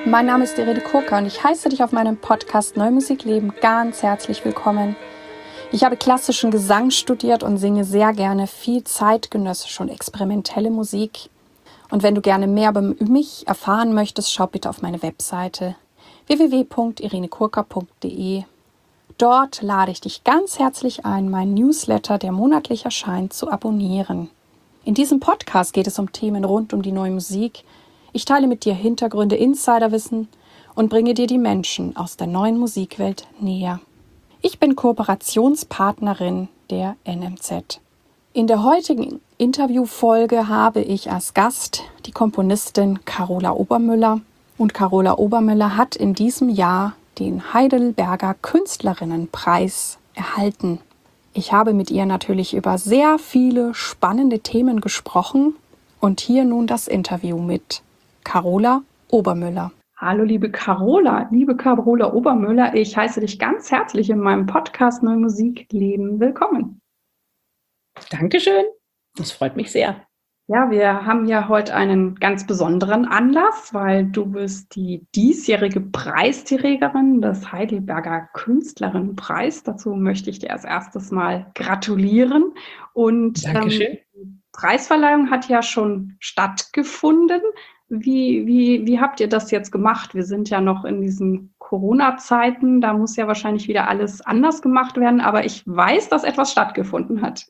Mein Name ist Irene Kurka und ich heiße dich auf meinem Podcast Neue Musik leben ganz herzlich willkommen. Ich habe klassischen Gesang studiert und singe sehr gerne viel zeitgenössische und experimentelle Musik. Und wenn du gerne mehr über mich erfahren möchtest, schau bitte auf meine Webseite www.irenekurka.de. Dort lade ich dich ganz herzlich ein, meinen Newsletter, der monatlich erscheint, zu abonnieren. In diesem Podcast geht es um Themen rund um die neue Musik. Ich teile mit dir Hintergründe, Insiderwissen und bringe dir die Menschen aus der neuen Musikwelt näher. Ich bin Kooperationspartnerin der NMZ. In der heutigen Interviewfolge habe ich als Gast die Komponistin Carola Obermöller. Und Carola Obermöller hat in diesem Jahr den Heidelberger Künstlerinnenpreis erhalten. Ich habe mit ihr natürlich über sehr viele spannende Themen gesprochen und hier nun das Interview mit Carola Obermöller. Hallo liebe Carola Obermöller, ich heiße dich ganz herzlich in meinem Podcast Neue Musik leben willkommen. Dankeschön, das freut mich sehr. Ja, wir haben ja heute einen ganz besonderen Anlass, weil du bist die diesjährige Preisträgerin des Heidelberger Künstlerinnenpreis. Dazu möchte ich dir als erstes mal gratulieren. Und Dankeschön. Die Preisverleihung hat ja schon stattgefunden. Wie habt ihr das jetzt gemacht? Wir sind ja noch in diesen Corona-Zeiten, da muss ja wahrscheinlich wieder alles anders gemacht werden, aber ich weiß, dass etwas stattgefunden hat.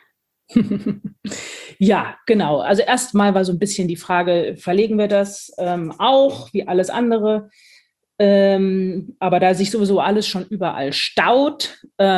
Ja, genau. Also erstmal war so ein bisschen die Frage, verlegen wir das auch wie alles andere? Aber da sich sowieso alles schon überall staut,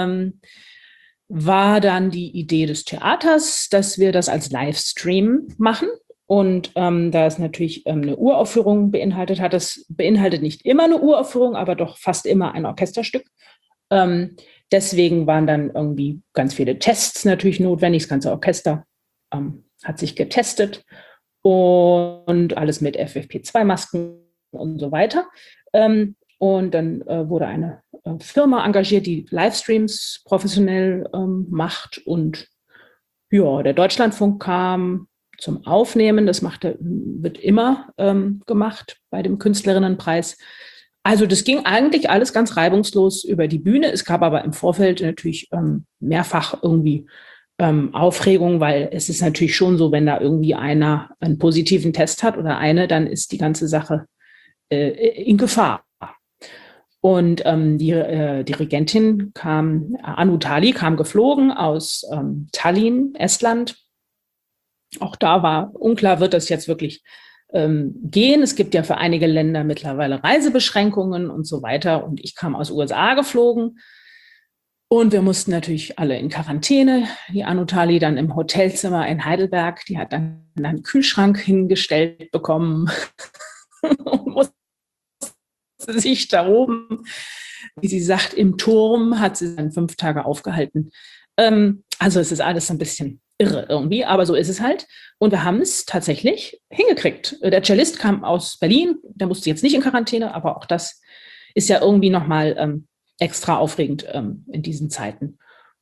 war dann die Idee des Theaters, dass wir das als Livestream machen. Und da es natürlich eine Uraufführung beinhaltet hat, das beinhaltet nicht immer eine Uraufführung, aber doch fast immer ein Orchesterstück. Deswegen waren dann irgendwie ganz viele Tests natürlich notwendig. Das ganze Orchester hat sich getestet und alles mit FFP2-Masken und so weiter. Und dann wurde eine Firma engagiert, die Livestreams professionell macht. Und ja, der Deutschlandfunk kam zum Aufnehmen. Das wird immer gemacht bei dem Künstlerinnenpreis. Also das ging eigentlich alles ganz reibungslos über die Bühne. Es gab aber im Vorfeld natürlich mehrfach irgendwie Aufregung, weil es ist natürlich schon so, wenn da irgendwie einer einen positiven Test hat oder eine, dann ist die ganze Sache in Gefahr. Und die Dirigentin Anu Tali kam geflogen aus Tallinn, Estland. Auch da war unklar, wird das jetzt wirklich gehen. Es gibt ja für einige Länder mittlerweile Reisebeschränkungen und so weiter. Und ich kam aus USA geflogen und wir mussten natürlich alle in Quarantäne. Die Anutali dann im Hotelzimmer in Heidelberg, die hat dann einen Kühlschrank hingestellt bekommen und musste sich da oben, wie sie sagt, im Turm, hat sie dann 5 Tage aufgehalten. Also es ist alles ein bisschen irre irgendwie, aber so ist es halt. Und wir haben es tatsächlich hingekriegt. Der Cellist kam aus Berlin, der musste jetzt nicht in Quarantäne, aber auch das ist ja irgendwie nochmal extra aufregend in diesen Zeiten.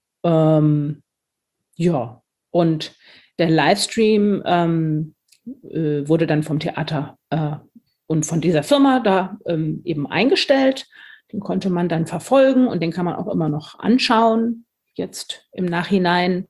Ja, und der Livestream wurde dann vom Theater und von dieser Firma da eben eingestellt. Den konnte man dann verfolgen und den kann man auch immer noch anschauen, jetzt im Nachhinein.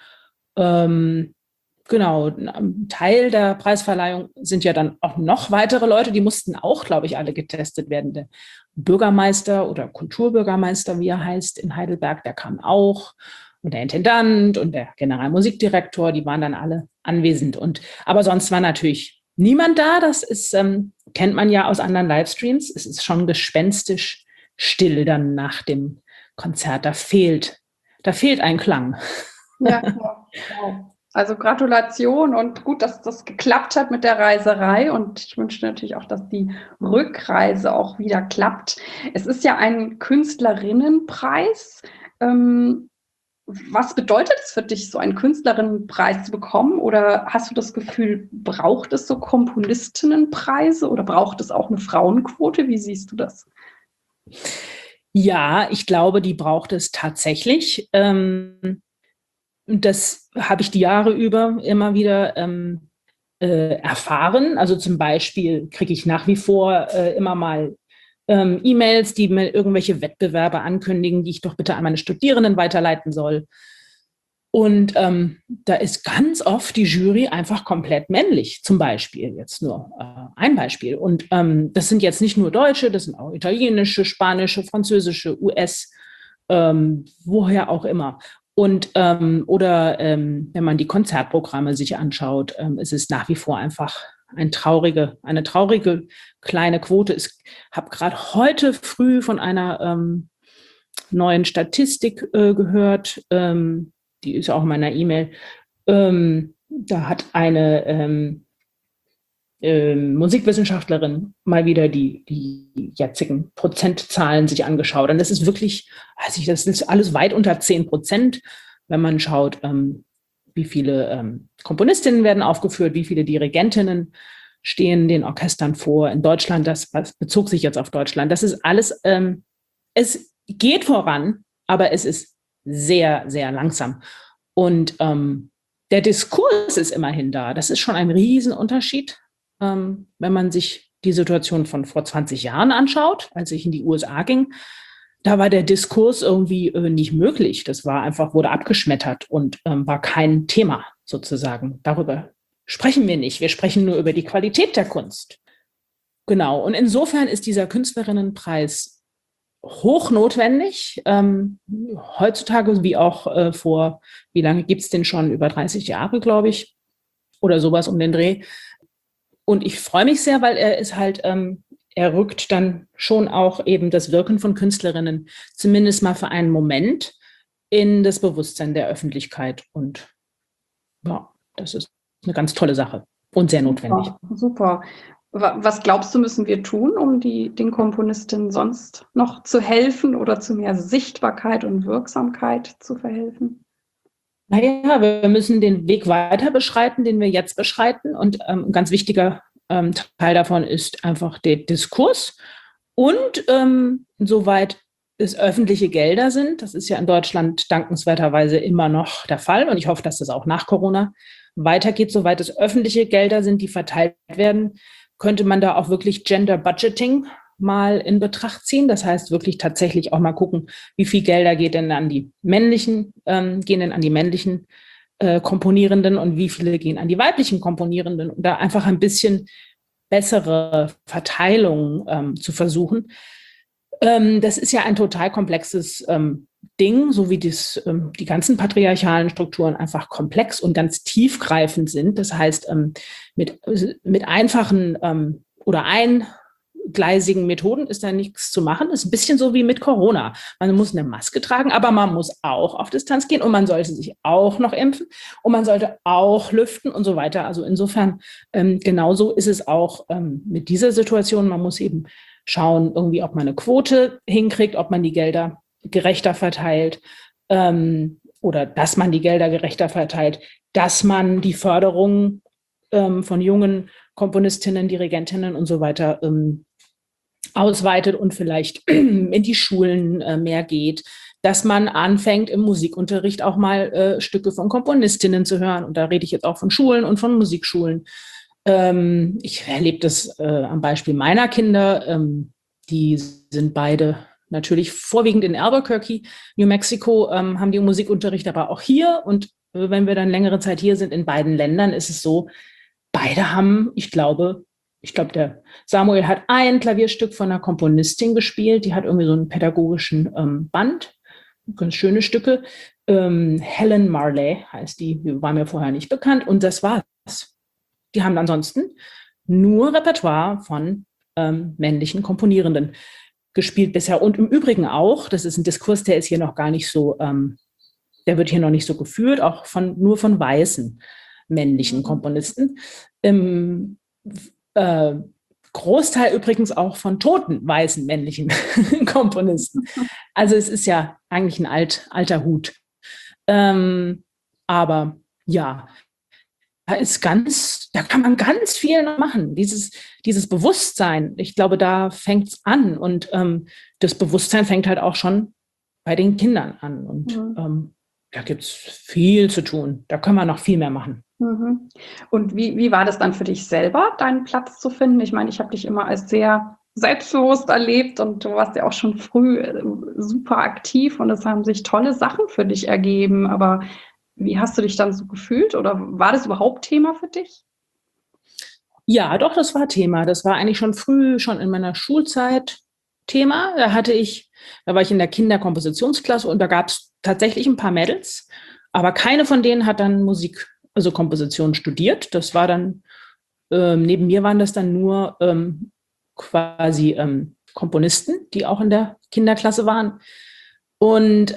Genau, ein Teil der Preisverleihung sind ja dann auch noch weitere Leute, die mussten auch, glaube ich, alle getestet werden. Der Bürgermeister oder Kulturbürgermeister, wie er heißt, in Heidelberg, der kam auch. Und der Intendant und der Generalmusikdirektor, die waren dann alle anwesend. Aber sonst war natürlich niemand da. Das ist, kennt man ja aus anderen Livestreams. Es ist schon gespenstisch still dann nach dem Konzert. Da fehlt ein Klang. Ja, wow. Also Gratulation und gut, dass das geklappt hat mit der Reiserei und ich wünsche natürlich auch, dass die Rückreise auch wieder klappt. Es ist ja ein Künstlerinnenpreis. Was bedeutet es für dich, so einen Künstlerinnenpreis zu bekommen? Oder hast du das Gefühl, braucht es so Komponistinnenpreise oder braucht es auch eine Frauenquote? Wie siehst du das? Ja, ich glaube, die braucht es tatsächlich. Das habe ich die Jahre über immer wieder erfahren. Also zum Beispiel kriege ich nach wie vor immer mal E-Mails, die mir irgendwelche Wettbewerbe ankündigen, die ich doch bitte an meine Studierenden weiterleiten soll. Und da ist ganz oft die Jury einfach komplett männlich, zum Beispiel, jetzt nur ein Beispiel. Und das sind jetzt nicht nur Deutsche, das sind auch italienische, spanische, französische, US, woher auch immer. Und wenn man die Konzertprogramme sich anschaut, ist es nach wie vor einfach eine traurige kleine Quote. Ich habe gerade heute früh von einer neuen Statistik gehört, die ist auch in meiner E-Mail. Da hat eine Musikwissenschaftlerin mal wieder die jetzigen Prozentzahlen sich angeschaut. Und das ist wirklich, das ist alles weit unter 10%, wenn man schaut, wie viele Komponistinnen werden aufgeführt, wie viele Dirigentinnen stehen den Orchestern vor. In Deutschland, das bezog sich jetzt auf Deutschland, das ist alles, es geht voran, aber es ist sehr, sehr langsam. Und der Diskurs ist immerhin da. Das ist schon ein Riesenunterschied, wenn man sich die Situation von vor 20 Jahren anschaut, als ich in die USA ging. Da war der Diskurs irgendwie nicht möglich. Das war einfach, wurde abgeschmettert und war kein Thema sozusagen. Darüber sprechen wir nicht. Wir sprechen nur über die Qualität der Kunst. Genau. Und insofern ist dieser Künstlerinnenpreis hochnotwendig, heutzutage wie auch wie lange gibt es den schon? Über 30 Jahre, glaube ich, oder sowas um den Dreh. Und ich freue mich sehr, weil er ist halt, er rückt dann schon auch eben das Wirken von Künstlerinnen zumindest mal für einen Moment in das Bewusstsein der Öffentlichkeit. Und ja, das ist eine ganz tolle Sache und sehr notwendig. Super. Was glaubst du, müssen wir tun, um den Komponistinnen sonst noch zu helfen oder zu mehr Sichtbarkeit und Wirksamkeit zu verhelfen? Naja, wir müssen den Weg weiter beschreiten, den wir jetzt beschreiten. Und ein ganz wichtiger Teil davon ist einfach der Diskurs. Und soweit es öffentliche Gelder sind, das ist ja in Deutschland dankenswerterweise immer noch der Fall. Und ich hoffe, dass das auch nach Corona weitergeht, soweit es öffentliche Gelder sind, die verteilt werden, könnte man da auch wirklich Gender Budgeting mal in Betracht ziehen. Das heißt wirklich tatsächlich auch mal gucken, wie viel Gelder gehen denn an die männlichen Komponierenden und wie viele gehen an die weiblichen Komponierenden, um da einfach ein bisschen bessere Verteilung zu versuchen. Das ist ja ein total komplexes Ding, so wie die ganzen patriarchalen Strukturen einfach komplex und ganz tiefgreifend sind. Das heißt, mit einfachen oder eingleisigen Methoden ist da nichts zu machen. Das ist ein bisschen so wie mit Corona. Man muss eine Maske tragen, aber man muss auch auf Distanz gehen und man sollte sich auch noch impfen und man sollte auch lüften und so weiter. Also insofern genauso ist es auch mit dieser Situation. Man muss eben schauen, irgendwie, ob man eine Quote hinkriegt, ob man die Gelder gerechter verteilt oder dass man die Gelder gerechter verteilt, dass man die Förderung von jungen Komponistinnen, Dirigentinnen und so weiter ausweitet und vielleicht in die Schulen mehr geht, dass man anfängt, im Musikunterricht auch mal Stücke von Komponistinnen zu hören. Und da rede ich jetzt auch von Schulen und von Musikschulen. Ich erlebe das am Beispiel meiner Kinder. Die sind beide natürlich vorwiegend in Albuquerque, New Mexico, haben die Musikunterricht, aber auch hier. Und wenn wir dann längere Zeit hier sind, in beiden Ländern, ist es so, beide haben, ich glaube, der Samuel hat ein Klavierstück von einer Komponistin gespielt, die hat irgendwie so einen pädagogischen Band, ganz schöne Stücke. Helen Marley heißt die war mir vorher nicht bekannt und das war's. Die haben ansonsten nur Repertoire von männlichen Komponierenden gespielt bisher. Und im Übrigen auch, das ist ein Diskurs, der ist hier noch gar nicht so, der wird hier noch nicht so geführt, auch nur von weißen männlichen Komponisten. Im Großteil übrigens auch von toten weißen männlichen Komponisten. Also es ist ja eigentlich ein alter Hut. Aber ja, da kann man ganz viel noch machen. Dieses Bewusstsein, ich glaube, da fängt es an. Und das Bewusstsein fängt halt auch schon bei den Kindern an. Und da gibt es viel zu tun. Da können wir noch viel mehr machen. Mhm. Und wie war das dann für dich selber, deinen Platz zu finden? Ich meine, ich habe dich immer als sehr selbstbewusst erlebt und du warst ja auch schon früh super aktiv und es haben sich tolle Sachen für dich ergeben. Aber wie hast du dich dann so gefühlt oder war das überhaupt Thema für dich? Ja, doch, das war Thema. Das war eigentlich schon früh, schon in meiner Schulzeit Thema. Da war ich in der Kinderkompositionsklasse und da gab es tatsächlich ein paar Mädels, aber keine von denen hat dann Musik, also Komposition studiert. Das war dann, neben mir waren das dann nur quasi Komponisten, die auch in der Kinderklasse waren. Und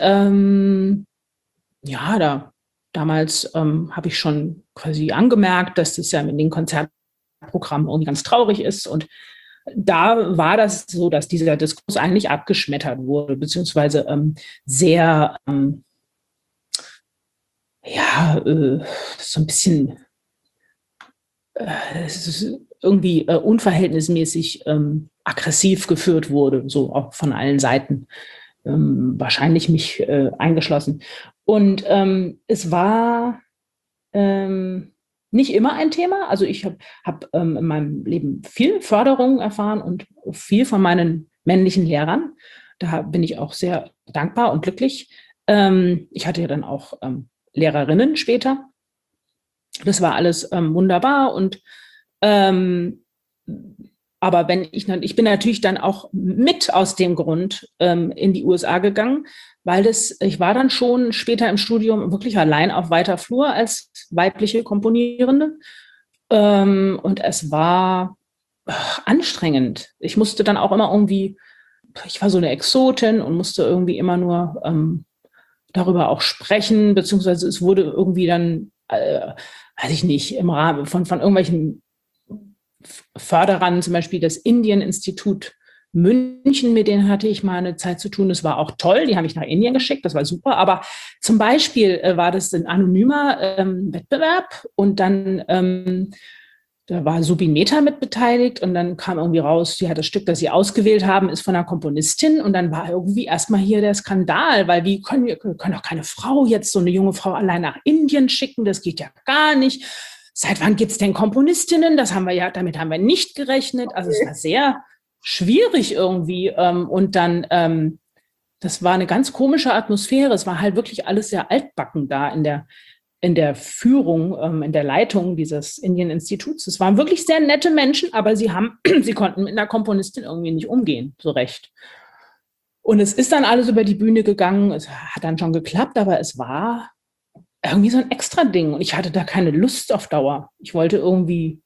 ja, damals habe ich schon quasi angemerkt, dass das ja mit den Konzertprogrammen irgendwie ganz traurig ist. Und da war das so, dass dieser Diskurs eigentlich abgeschmettert wurde, beziehungsweise sehr, ja, so ein bisschen es ist irgendwie unverhältnismäßig aggressiv geführt wurde, so auch von allen Seiten, wahrscheinlich mich eingeschlossen. Und es war nicht immer ein Thema. Also ich hab in meinem Leben viel Förderung erfahren und viel von meinen männlichen Lehrern. Da bin ich auch sehr dankbar und glücklich. Ich hatte ja dann auch Lehrerinnen später. Das war alles wunderbar und ähm, aber ich bin natürlich dann auch mit aus dem Grund in die USA gegangen, weil ich war dann schon später im Studium wirklich allein auf weiter Flur als weibliche Komponierende. Und es war anstrengend. Ich musste dann auch immer irgendwie, ich war so eine Exotin und musste irgendwie immer nur darüber auch sprechen, beziehungsweise es wurde irgendwie dann, weiß ich nicht, im Rahmen von irgendwelchen Förderern, zum Beispiel das Indien-Institut München, mit denen hatte ich mal eine Zeit zu tun. Das war auch toll, die haben mich nach Indien geschickt, das war super. Aber zum Beispiel war das ein anonymer Wettbewerb und dann da war Subin Mehta mit beteiligt und dann kam irgendwie raus, ja, das Stück, das sie ausgewählt haben, ist von einer Komponistin und dann war irgendwie erstmal hier der Skandal, weil wir können doch keine Frau jetzt, so eine junge Frau allein nach Indien schicken, das geht ja gar nicht. Seit wann gibt es denn Komponistinnen? Damit haben wir nicht gerechnet. Also es war sehr schwierig irgendwie und dann, das war eine ganz komische Atmosphäre. Es war halt wirklich alles sehr altbacken da in der Führung, in der Leitung dieses Indien-Instituts. Es waren wirklich sehr nette Menschen, aber sie konnten mit einer Komponistin irgendwie nicht umgehen, so recht. Und es ist dann alles über die Bühne gegangen. Es hat dann schon geklappt, aber es war irgendwie so ein extra Ding. Und ich hatte da keine Lust auf Dauer. Ich wollte irgendwie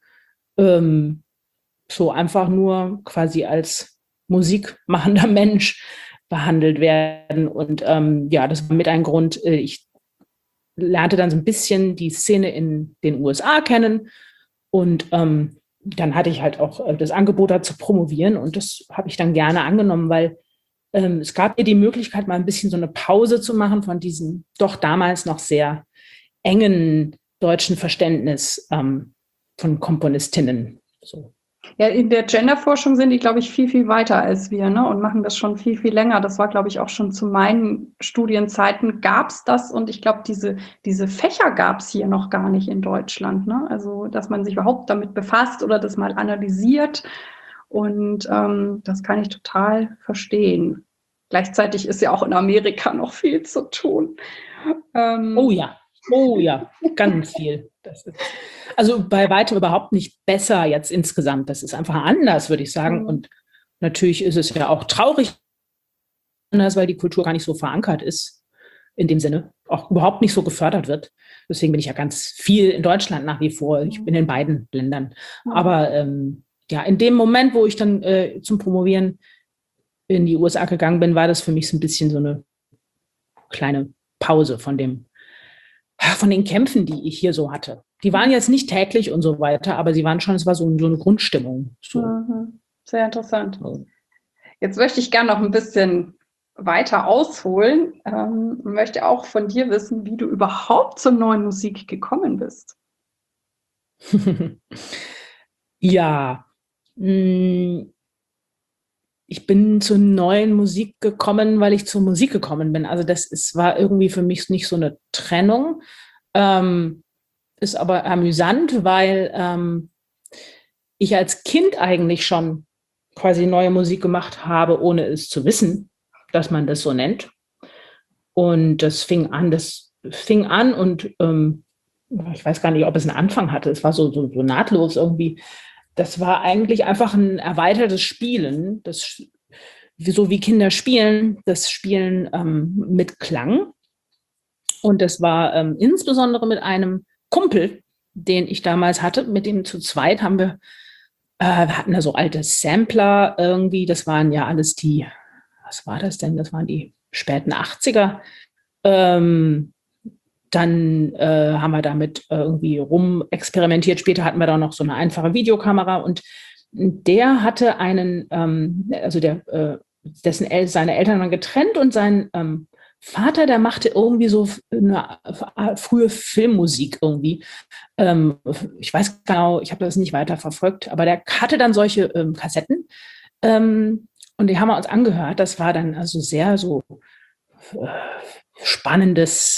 so einfach nur quasi als musikmachender Mensch behandelt werden. Und ja, das war mit ein Grund. Ich lernte dann so ein bisschen die Szene in den USA kennen und dann hatte ich halt auch das Angebot da zu promovieren und das habe ich dann gerne angenommen, weil es gab mir die Möglichkeit, mal ein bisschen so eine Pause zu machen von diesem doch damals noch sehr engen deutschen Verständnis von Komponistinnen. So. Ja, in der Genderforschung sind die, glaube ich, viel, viel weiter als wir, ne? Und machen das schon viel, viel länger. Das war, glaube ich, auch schon zu meinen Studienzeiten gab es das. Und ich glaube, diese Fächer gab es hier noch gar nicht in Deutschland, ne? Also, dass man sich überhaupt damit befasst oder das mal analysiert. Und das kann ich total verstehen. Gleichzeitig ist ja auch in Amerika noch viel zu tun. Oh ja, ganz viel. Also bei weitem überhaupt nicht besser jetzt insgesamt. Das ist einfach anders, würde ich sagen. Und natürlich ist es ja auch traurig anders, weil die Kultur gar nicht so verankert ist, in dem Sinne, auch überhaupt nicht so gefördert wird. Deswegen bin ich ja ganz viel in Deutschland nach wie vor. Ich bin in beiden Ländern. Aber ja, in dem Moment, wo ich dann zum Promovieren in die USA gegangen bin, war das für mich so ein bisschen so eine kleine Pause von den Kämpfen, die ich hier so hatte. Die waren jetzt nicht täglich und so weiter, aber sie waren schon, es war so eine Grundstimmung. So. Sehr interessant. Jetzt möchte ich gerne noch ein bisschen weiter ausholen. Möchte auch von dir wissen, wie du überhaupt zur neuen Musik gekommen bist. Ja, ich bin zur neuen Musik gekommen, weil ich zur Musik gekommen bin. Also war irgendwie für mich nicht so eine Trennung. ist aber amüsant, weil ich als Kind eigentlich schon quasi neue Musik gemacht habe, ohne es zu wissen, dass man das so nennt. Und das fing an und ich weiß gar nicht, ob es einen Anfang hatte. Es war so nahtlos irgendwie. Das war eigentlich einfach ein erweitertes Spielen, so wie Kinder spielen, das Spielen mit Klang. Und das war insbesondere mit einem Kumpel, den ich damals hatte, mit dem zu zweit wir hatten da so alte Sampler irgendwie, das waren ja alles was war das denn? Das waren die späten 80er. Dann haben wir damit irgendwie rumexperimentiert. Später hatten wir da noch so eine einfache Videokamera und der hatte seine Eltern waren getrennt und sein Vater, der machte irgendwie so eine frühe Filmmusik irgendwie. Ich weiß genau, ich habe das nicht weiter verfolgt, aber der hatte dann solche Kassetten und die haben wir uns angehört. Das war dann also sehr so spannendes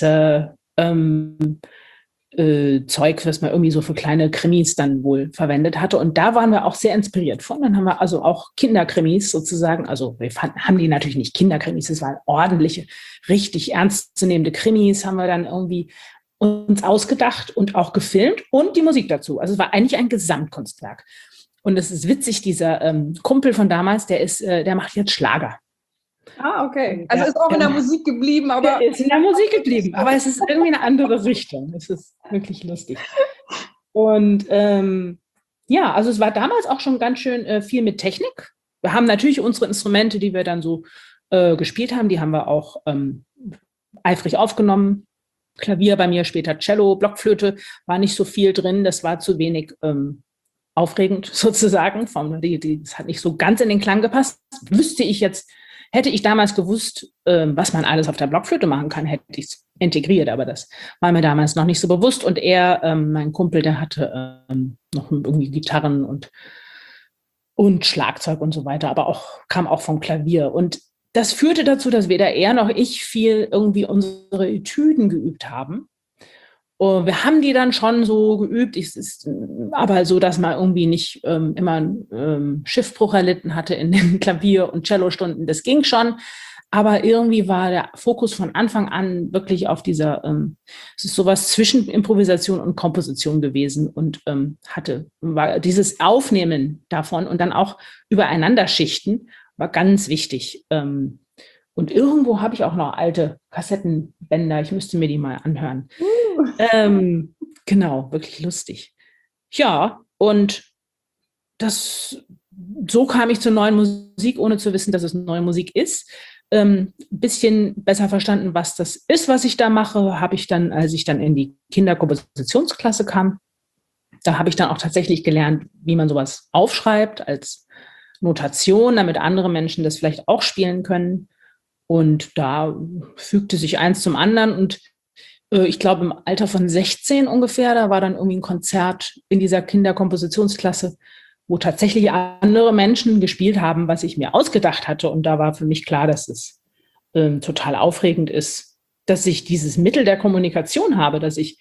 Zeug, was man irgendwie so für kleine Krimis dann wohl verwendet hatte. Und da waren wir auch sehr inspiriert von. Dann haben wir also auch Kinderkrimis sozusagen, also haben die natürlich nicht Kinderkrimis, das waren ordentliche, richtig ernstzunehmende Krimis, haben wir dann irgendwie uns ausgedacht und auch gefilmt und die Musik dazu. Also es war eigentlich ein Gesamtkunstwerk. Und es ist witzig, dieser Kumpel von damals, der macht jetzt Schlager. Ah, okay. Also ist auch in der Musik geblieben, aber... Ist in der Musik geblieben, aber es ist irgendwie eine andere Richtung. Es ist wirklich lustig. Und also es war damals auch schon ganz schön viel mit Technik. Wir haben natürlich unsere Instrumente, die wir dann so gespielt haben, die haben wir auch eifrig aufgenommen. Klavier bei mir, später Cello, Blockflöte, war nicht so viel drin. Das war zu wenig aufregend sozusagen. Das hat nicht so ganz in den Klang gepasst. Hätte ich damals gewusst, was man alles auf der Blockflöte machen kann, hätte ich es integriert, aber das war mir damals noch nicht so bewusst. Und mein Kumpel, der hatte noch irgendwie Gitarren und Schlagzeug und so weiter, aber kam auch vom Klavier. Und das führte dazu, dass weder er noch ich viel irgendwie unsere Etüden geübt haben. Wir haben die dann schon so geübt, aber so, dass man irgendwie nicht immer einen Schiffbruch erlitten hatte in den Klavier- und Cellostunden. Das ging schon, aber irgendwie war der Fokus von Anfang an wirklich auf es ist sowas zwischen Improvisation und Komposition gewesen und war dieses Aufnehmen davon und dann auch übereinander schichten war ganz wichtig. Und irgendwo habe ich auch noch alte Kassettenbänder. Ich müsste mir die mal anhören. Genau, wirklich lustig. Ja, und so kam ich zur neuen Musik, ohne zu wissen, dass es neue Musik ist. Ein bisschen besser verstanden, was das ist, was ich da mache, habe ich dann, als ich dann in die Kinderkompositionsklasse kam, da habe ich dann auch tatsächlich gelernt, wie man sowas aufschreibt als Notation, damit andere Menschen das vielleicht auch spielen können. Und da fügte sich eins zum anderen. Und ich glaube, im Alter von 16 ungefähr, da war dann irgendwie ein Konzert in dieser Kinderkompositionsklasse, wo tatsächlich andere Menschen gespielt haben, was ich mir ausgedacht hatte. Und da war für mich klar, dass es total aufregend ist, dass ich dieses Mittel der Kommunikation habe, dass ich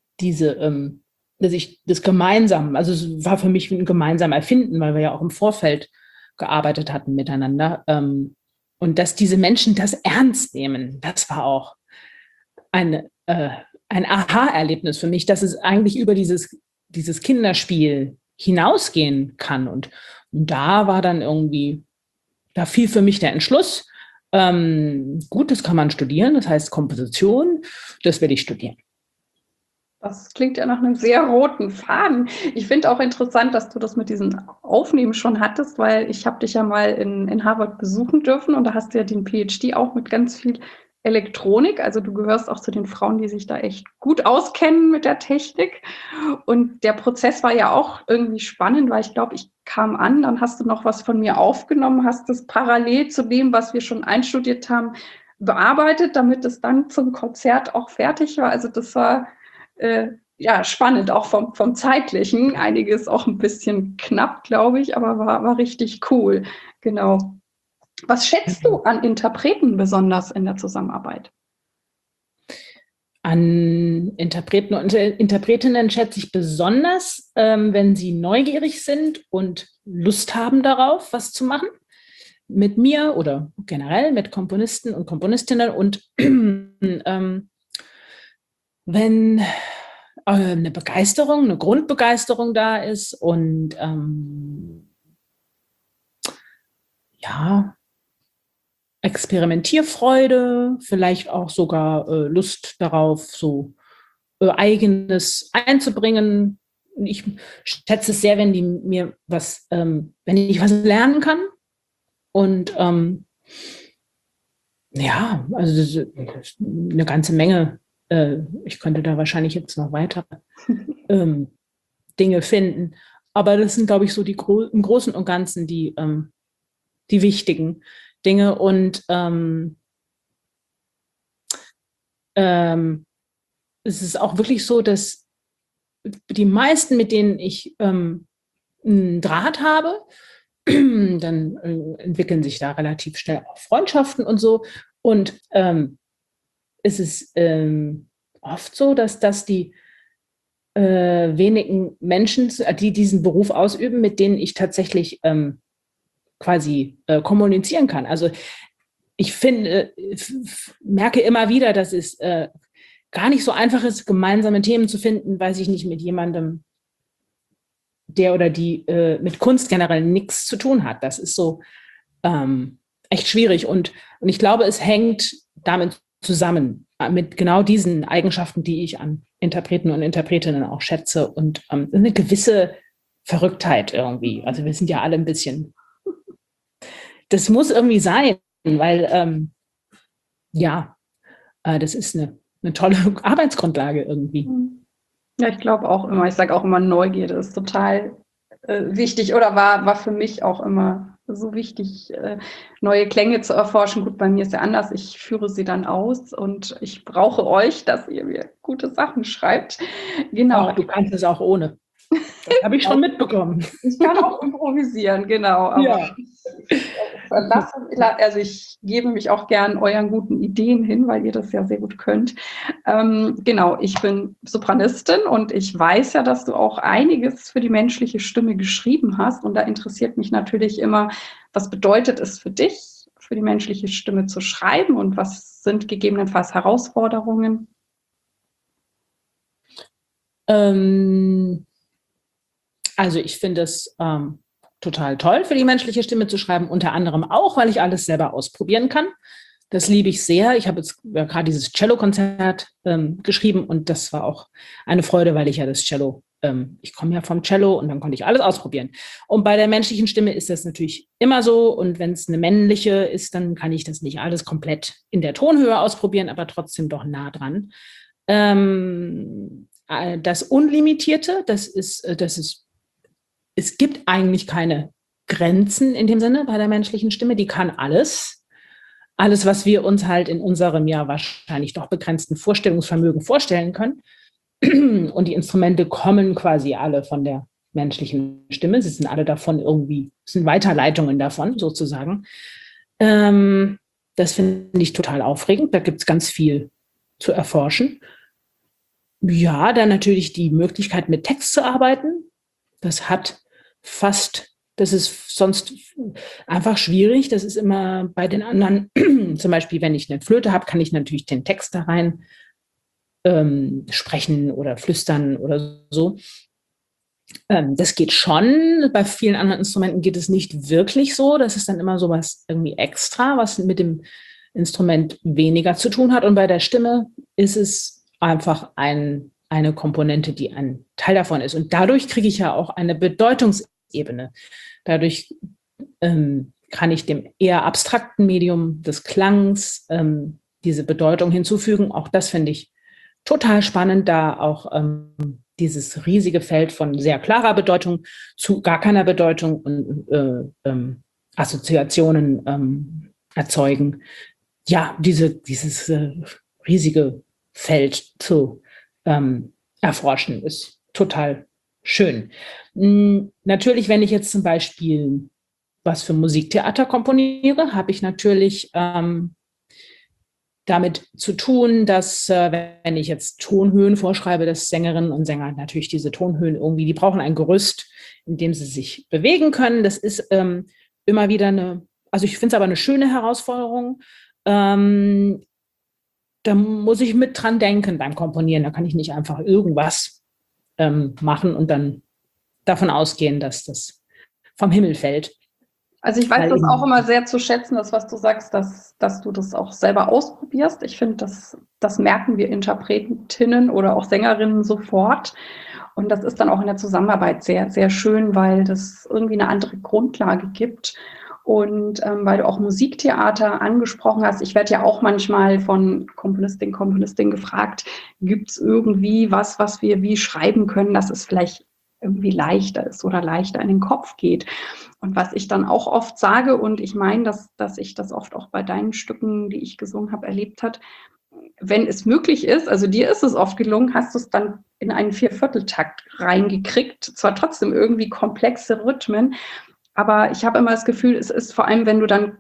das gemeinsam, also es war für mich ein gemeinsam Erfinden, weil wir ja auch im Vorfeld gearbeitet hatten miteinander. Und dass diese Menschen das ernst nehmen, das war auch ein Aha-Erlebnis für mich, dass es eigentlich über dieses Kinderspiel hinausgehen kann. Und da war dann irgendwie, da fiel für mich der Entschluss, gut, das kann man studieren, das heißt Komposition, das werde ich studieren. Das klingt ja nach einem sehr roten Faden. Ich finde auch interessant, dass du das mit diesem Aufnehmen schon hattest, weil ich habe dich ja mal in Harvard besuchen dürfen und da hast du ja den PhD auch mit ganz viel Elektronik. Also du gehörst auch zu den Frauen, die sich da echt gut auskennen mit der Technik. Und der Prozess war ja auch irgendwie spannend, weil ich glaube, ich kam an, dann hast du noch was von mir aufgenommen, hast das parallel zu dem, was wir schon einstudiert haben, bearbeitet, damit es dann zum Konzert auch fertig war. Also das war spannend, auch vom Zeitlichen. Einiges auch ein bisschen knapp, glaube ich, aber war richtig cool. Genau. Was schätzt du an Interpreten besonders in der Zusammenarbeit? An Interpreten und Interpretinnen schätze ich besonders, wenn sie neugierig sind und Lust haben darauf, was zu machen mit mir oder generell mit Komponisten und Komponistinnen und wenn eine Begeisterung, eine Grundbegeisterung da ist und ja, Experimentierfreude, vielleicht auch sogar Lust darauf, so Eigenes einzubringen. Ich schätze es sehr, wenn die mir was, wenn ich was lernen kann. Und ja, also eine ganze Menge. Ich könnte da wahrscheinlich jetzt noch weitere Dinge finden. Aber das sind, glaube ich, so im Großen und Ganzen die wichtigen Dinge. Und es ist auch wirklich so, dass die meisten, mit denen ich einen Draht habe, dann entwickeln sich da relativ schnell auch Freundschaften und so. Und es ist oft so, dass die wenigen Menschen, die diesen Beruf ausüben, mit denen ich tatsächlich quasi kommunizieren kann. Also ich finde, merke immer wieder, dass es gar nicht so einfach ist, gemeinsame Themen zu finden, weiß ich nicht, mit jemandem, der oder die mit Kunst generell nichts zu tun hat. Das ist so echt schwierig. Und ich glaube, es hängt damit zusammen, mit genau diesen Eigenschaften, die ich an Interpreten und Interpretinnen auch schätze und eine gewisse Verrücktheit irgendwie. Also wir sind ja alle ein bisschen, das muss irgendwie sein, weil ja, das ist eine tolle Arbeitsgrundlage irgendwie. Ja, ich glaube auch immer, ich sage auch immer, Neugierde ist total wichtig oder war für mich auch immer so wichtig, neue Klänge zu erforschen. Gut, bei mir ist ja anders, ich führe sie dann aus und ich brauche euch, dass ihr mir gute Sachen schreibt. Genau. Ach, du kannst es auch ohne. Das habe ich schon mitbekommen. Ich kann auch improvisieren, genau. Aber ja. ich gebe mich auch gern euren guten Ideen hin, weil ihr das ja sehr gut könnt. Genau, ich bin Sopranistin und ich weiß ja, dass du auch einiges für die menschliche Stimme geschrieben hast. Und da interessiert mich natürlich immer, was bedeutet es für dich, für die menschliche Stimme zu schreiben und was sind gegebenenfalls Herausforderungen? Also ich finde es total toll, für die menschliche Stimme zu schreiben, unter anderem auch, weil ich alles selber ausprobieren kann. Das liebe ich sehr. Ich habe jetzt gerade dieses Cello-Konzert geschrieben und das war auch eine Freude, weil ich ja das Cello, ich komme ja vom Cello und dann konnte ich alles ausprobieren. Und bei der menschlichen Stimme ist das natürlich immer so und wenn es eine männliche ist, dann kann ich das nicht alles komplett in der Tonhöhe ausprobieren, aber trotzdem doch nah dran. Das Unlimitierte, es gibt eigentlich keine Grenzen in dem Sinne bei der menschlichen Stimme, die kann alles. Alles, was wir uns halt in unserem ja wahrscheinlich doch begrenzten Vorstellungsvermögen vorstellen können. Und die Instrumente kommen quasi alle von der menschlichen Stimme. Sie sind alle davon irgendwie, es sind Weiterleitungen davon sozusagen. Das finde ich total aufregend. Da gibt es ganz viel zu erforschen. Ja, dann natürlich die Möglichkeit, mit Text zu arbeiten. Das ist sonst einfach schwierig. Das ist immer bei den anderen, zum Beispiel, wenn ich eine Flöte habe, kann ich natürlich den Text da rein sprechen oder flüstern oder so. Das geht schon. Bei vielen anderen Instrumenten geht es nicht wirklich so. Das ist dann immer so was irgendwie extra, was mit dem Instrument weniger zu tun hat. Und bei der Stimme ist es einfach eine Komponente, die ein Teil davon ist. Und dadurch kriege ich ja auch eine Bedeutungsebene. Dadurch kann ich dem eher abstrakten Medium des Klangs diese Bedeutung hinzufügen. Auch das finde ich total spannend, da auch dieses riesige Feld von sehr klarer Bedeutung zu gar keiner Bedeutung und Assoziationen erzeugen. Ja, dieses riesige Feld zu erforschen ist total schön. Natürlich, wenn ich jetzt zum Beispiel was für Musiktheater komponiere, habe ich natürlich damit zu tun, dass wenn ich jetzt Tonhöhen vorschreibe, dass Sängerinnen und Sänger natürlich diese Tonhöhen irgendwie, die brauchen ein Gerüst, in dem sie sich bewegen können. Das ist immer wieder also ich finde es aber eine schöne Herausforderung. Da muss ich mit dran denken beim Komponieren. Da kann ich nicht einfach irgendwas machen und dann davon ausgehen, dass das vom Himmel fällt. Also ich weiß das auch immer sehr zu schätzen, das, was du sagst, dass du das auch selber ausprobierst. Ich finde, das merken wir Interpretinnen oder auch Sängerinnen sofort. Und das ist dann auch in der Zusammenarbeit sehr, sehr schön, weil das irgendwie eine andere Grundlage gibt. Und weil du auch Musiktheater angesprochen hast, ich werde ja auch manchmal von Komponistin gefragt, gibt es irgendwie was wir wie schreiben können, dass es vielleicht irgendwie leichter ist oder leichter in den Kopf geht. Und was ich dann auch oft sage, und ich meine, dass ich das oft auch bei deinen Stücken, die ich gesungen habe, erlebt habe, wenn es möglich ist, also dir ist es oft gelungen, hast du es dann in einen Viervierteltakt reingekriegt, zwar trotzdem irgendwie komplexe Rhythmen, aber ich habe immer das Gefühl, es ist vor allem, wenn du dann,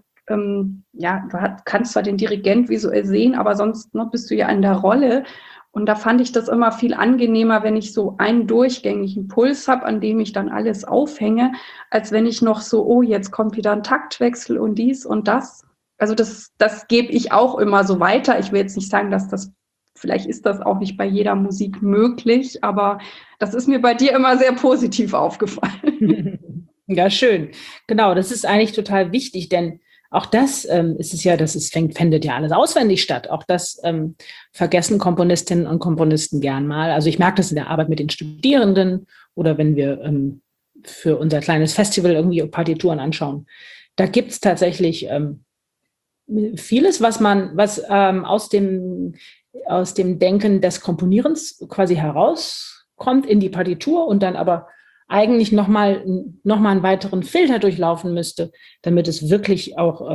kannst zwar den Dirigent visuell sehen, aber sonst bist du ja in der Rolle. Und da fand ich das immer viel angenehmer, wenn ich so einen durchgängigen Puls habe, an dem ich dann alles aufhänge, als wenn ich noch so, oh, jetzt kommt wieder ein Taktwechsel und dies und das. Also das gebe ich auch immer so weiter. Ich will jetzt nicht sagen, vielleicht ist das auch nicht bei jeder Musik möglich, aber das ist mir bei dir immer sehr positiv aufgefallen. Ja, schön. Genau, das ist eigentlich total wichtig, denn auch das ist es ja, findet ja alles auswendig statt. Auch das vergessen Komponistinnen und Komponisten gern mal. Also ich merke das in der Arbeit mit den Studierenden oder wenn wir für unser kleines Festival irgendwie Partituren anschauen. Da gibt es tatsächlich vieles, was aus dem Denken des Komponierens quasi herauskommt in die Partitur und dann aber eigentlich noch mal einen weiteren Filter durchlaufen müsste, damit es wirklich auch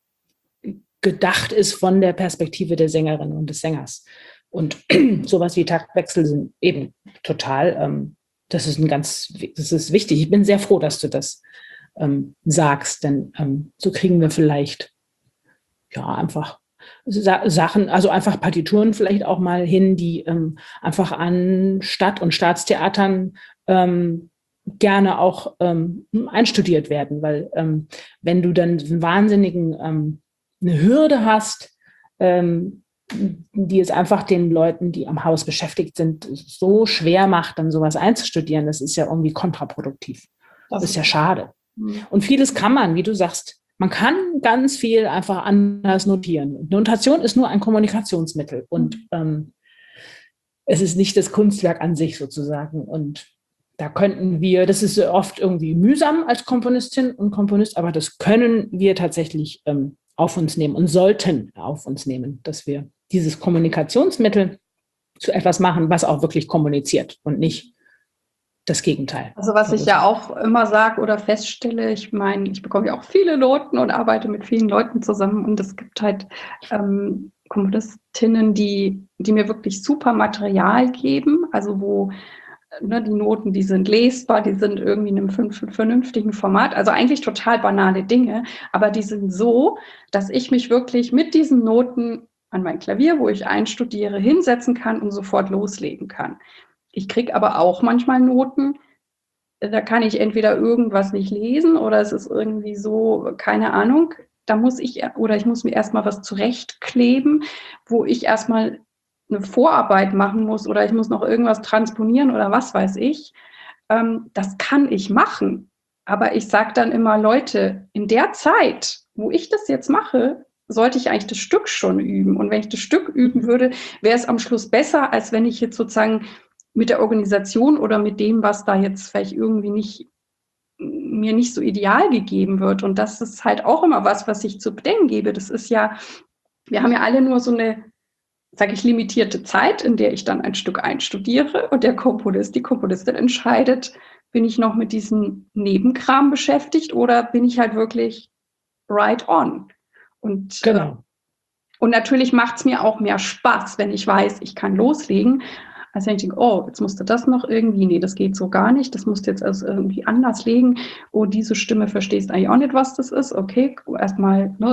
gedacht ist von der Perspektive der Sängerin und des Sängers. Und sowas wie Taktwechsel sind eben total, das ist wichtig. Ich bin sehr froh, dass du das sagst, denn so kriegen wir vielleicht einfach Sachen, also einfach Partituren vielleicht auch mal hin, die einfach an Stadt- und Staatstheatern gerne auch einstudiert werden, weil wenn du dann einen wahnsinnigen eine Hürde hast, die es einfach den Leuten, die am Haus beschäftigt sind, so schwer macht, dann sowas einzustudieren, das ist ja irgendwie kontraproduktiv. Das ist ja schade. Und vieles kann man, wie du sagst, man kann ganz viel einfach anders notieren. Notation ist nur ein Kommunikationsmittel und es ist nicht das Kunstwerk an sich sozusagen. Und da das ist oft irgendwie mühsam als Komponistin und Komponist, aber das können wir tatsächlich auf uns nehmen und sollten auf uns nehmen, dass wir dieses Kommunikationsmittel zu etwas machen, was auch wirklich kommuniziert und nicht das Gegenteil. Also was ich ja auch immer sage oder feststelle, ich meine, ich bekomme ja auch viele Noten und arbeite mit vielen Leuten zusammen und es gibt halt Komponistinnen, die mir wirklich super Material geben, also wo die Noten, die sind lesbar, die sind irgendwie in einem vernünftigen Format, also eigentlich total banale Dinge, aber die sind so, dass ich mich wirklich mit diesen Noten an mein Klavier, wo ich einstudiere, hinsetzen kann und sofort loslegen kann. Ich kriege aber auch manchmal Noten, da kann ich entweder irgendwas nicht lesen oder es ist irgendwie so, keine Ahnung, ich muss mir erstmal was zurechtkleben, wo ich erstmal eine Vorarbeit machen muss oder ich muss noch irgendwas transponieren oder was weiß ich. Das kann ich machen. Aber ich sage dann immer, Leute, in der Zeit, wo ich das jetzt mache, sollte ich eigentlich das Stück schon üben. Und wenn ich das Stück üben würde, wäre es am Schluss besser, als wenn ich jetzt sozusagen mit der Organisation oder mit dem, was da jetzt vielleicht irgendwie mir nicht so ideal gegeben wird. Und das ist halt auch immer was ich zu bedenken gebe. Das ist ja, wir haben ja alle nur so eine, sage ich, limitierte Zeit, in der ich dann ein Stück einstudiere und der Komponist, die Komponistin entscheidet, bin ich noch mit diesem Nebenkram beschäftigt oder bin ich halt wirklich right on? Und, genau. Und natürlich macht es mir auch mehr Spaß, wenn ich weiß, ich kann loslegen, als wenn ich denke, oh, jetzt musst du das noch irgendwie, nee, das geht so gar nicht, das musst du jetzt also irgendwie anders legen, oh, diese Stimme verstehst eigentlich auch nicht, was das ist, okay, erstmal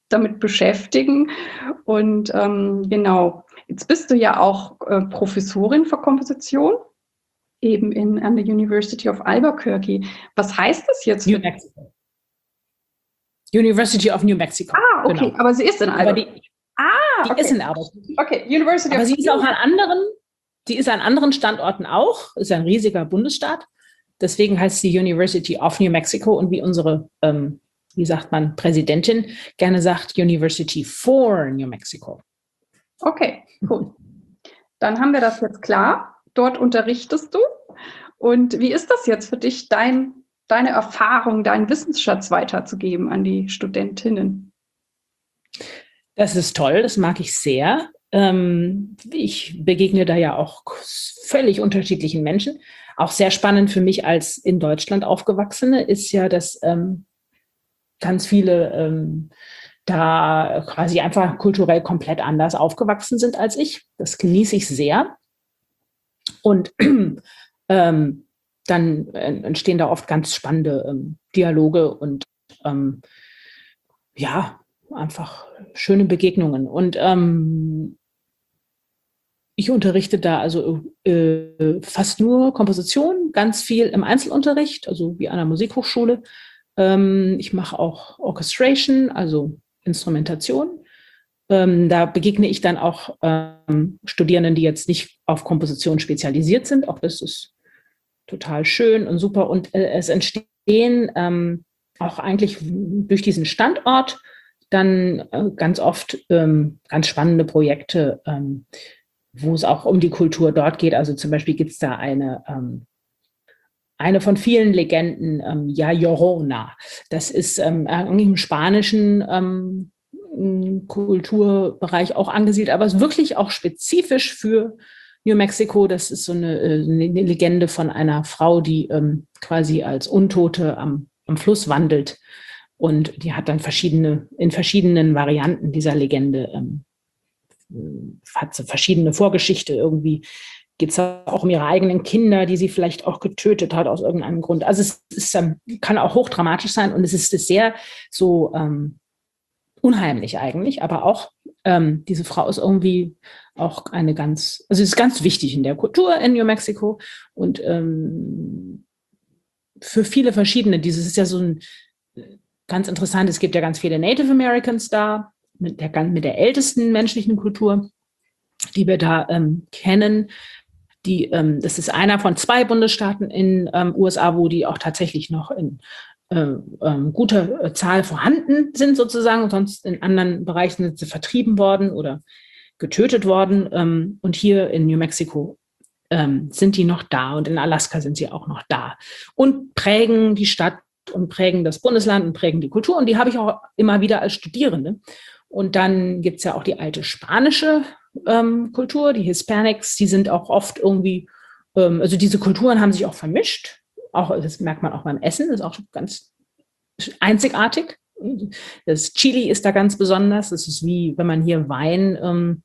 damit beschäftigen. Und genau, jetzt bist du ja auch Professorin für Komposition, eben an der University of Albuquerque. Was heißt das jetzt? New Mexico. University of New Mexico. Okay, genau. Aber sie ist in Albuquerque. Die ist in Albuquerque. Okay, University aber of sie ist auch an anderen Standorten auch, ist ein riesiger Bundesstaat. Deswegen heißt sie University of New Mexico und wie unsere, wie sagt man, Präsidentin gerne sagt, University for New Mexico. Okay, cool. Dann haben wir das jetzt klar. Dort unterrichtest du. Und wie ist das jetzt für dich, deine Erfahrung, deinen Wissensschatz weiterzugeben an die Studentinnen? Das ist toll, das mag ich sehr. Ich begegne da ja auch völlig unterschiedlichen Menschen. Auch sehr spannend für mich als in Deutschland Aufgewachsene ist ja, dass ganz viele da quasi einfach kulturell komplett anders aufgewachsen sind als ich. Das genieße ich sehr. Und dann entstehen da oft ganz spannende Dialoge und ja, einfach schöne Begegnungen. Und ich unterrichte da also fast nur Komposition, ganz viel im Einzelunterricht, also wie an der Musikhochschule. Ich mache auch Orchestration, also Instrumentation. Da begegne ich dann auch Studierenden, die jetzt nicht auf Komposition spezialisiert sind. Auch das ist total schön und super. Und es entstehen auch eigentlich durch diesen Standort dann ganz oft ganz spannende Projekte, wo es auch um die Kultur dort geht. Also zum Beispiel gibt es da eine von vielen Legenden, Ja Llorona. Das ist eigentlich im spanischen Kulturbereich auch angesiedelt, aber es ist wirklich auch spezifisch für New Mexico. Das ist so eine Legende von einer Frau, die quasi als Untote am Fluss wandelt. Und die hat dann in verschiedenen Varianten dieser Legende, hat so verschiedene Vorgeschichte. Irgendwie geht es auch um ihre eigenen Kinder, die sie vielleicht auch getötet hat aus irgendeinem Grund. Also es ist, kann auch hochdramatisch sein und es ist sehr so unheimlich eigentlich, aber auch diese Frau ist irgendwie auch also es ist ganz wichtig in der Kultur in New Mexico und für viele verschiedene, dieses ist ja so ein ganz interessant, es gibt ja ganz viele Native Americans da, mit der ältesten menschlichen Kultur, die wir da kennen. Das ist einer von 2 Bundesstaaten in USA, wo die auch tatsächlich noch in guter Zahl vorhanden sind sozusagen, sonst in anderen Bereichen sind sie vertrieben worden oder getötet worden. Und hier in New Mexico sind die noch da und in Alaska sind sie auch noch da und prägen die Stadt und prägen das Bundesland und prägen die Kultur. Und die habe ich auch immer wieder als Studierende. Und dann gibt es ja auch die alte spanische Kultur, die Hispanics, die sind auch oft irgendwie, also diese Kulturen haben sich auch vermischt. Auch, das merkt man auch beim Essen, das ist auch ganz einzigartig. Das Chili ist da ganz besonders. Das ist wie, wenn man hier Wein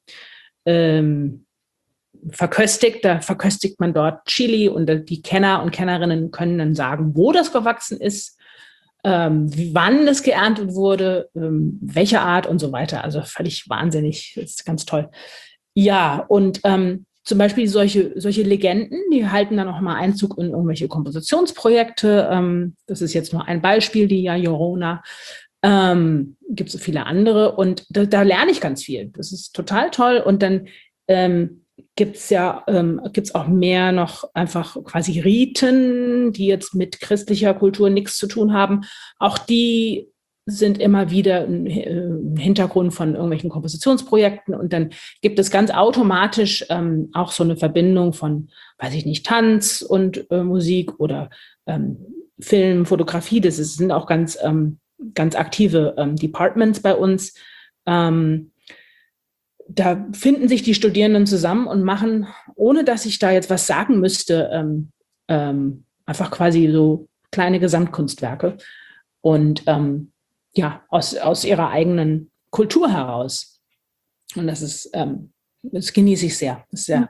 verköstigt, da verköstigt man dort Chili und die Kenner und Kennerinnen können dann sagen, wo das gewachsen ist, wann es geerntet wurde, welche Art und so weiter. Also völlig wahnsinnig, das ist ganz toll. Ja, und zum Beispiel solche Legenden, die halten dann auch mal Einzug in irgendwelche Kompositionsprojekte. Das ist jetzt nur ein Beispiel, die Ja Llorona. Gibt es so viele andere und da lerne ich ganz viel. Das ist total toll. Und dann gibt's auch mehr noch einfach quasi Riten, die jetzt mit christlicher Kultur nichts zu tun haben. Auch die sind immer wieder im Hintergrund von irgendwelchen Kompositionsprojekten und dann gibt es ganz automatisch auch so eine Verbindung von, weiß ich nicht, Tanz und Musik oder Film, Fotografie. Sind auch ganz aktive Departments bei uns. Da finden sich die Studierenden zusammen und machen, ohne dass ich da jetzt was sagen müsste, einfach quasi so kleine Gesamtkunstwerke und aus ihrer eigenen Kultur heraus. Und das genieße ich sehr. Das ist sehr,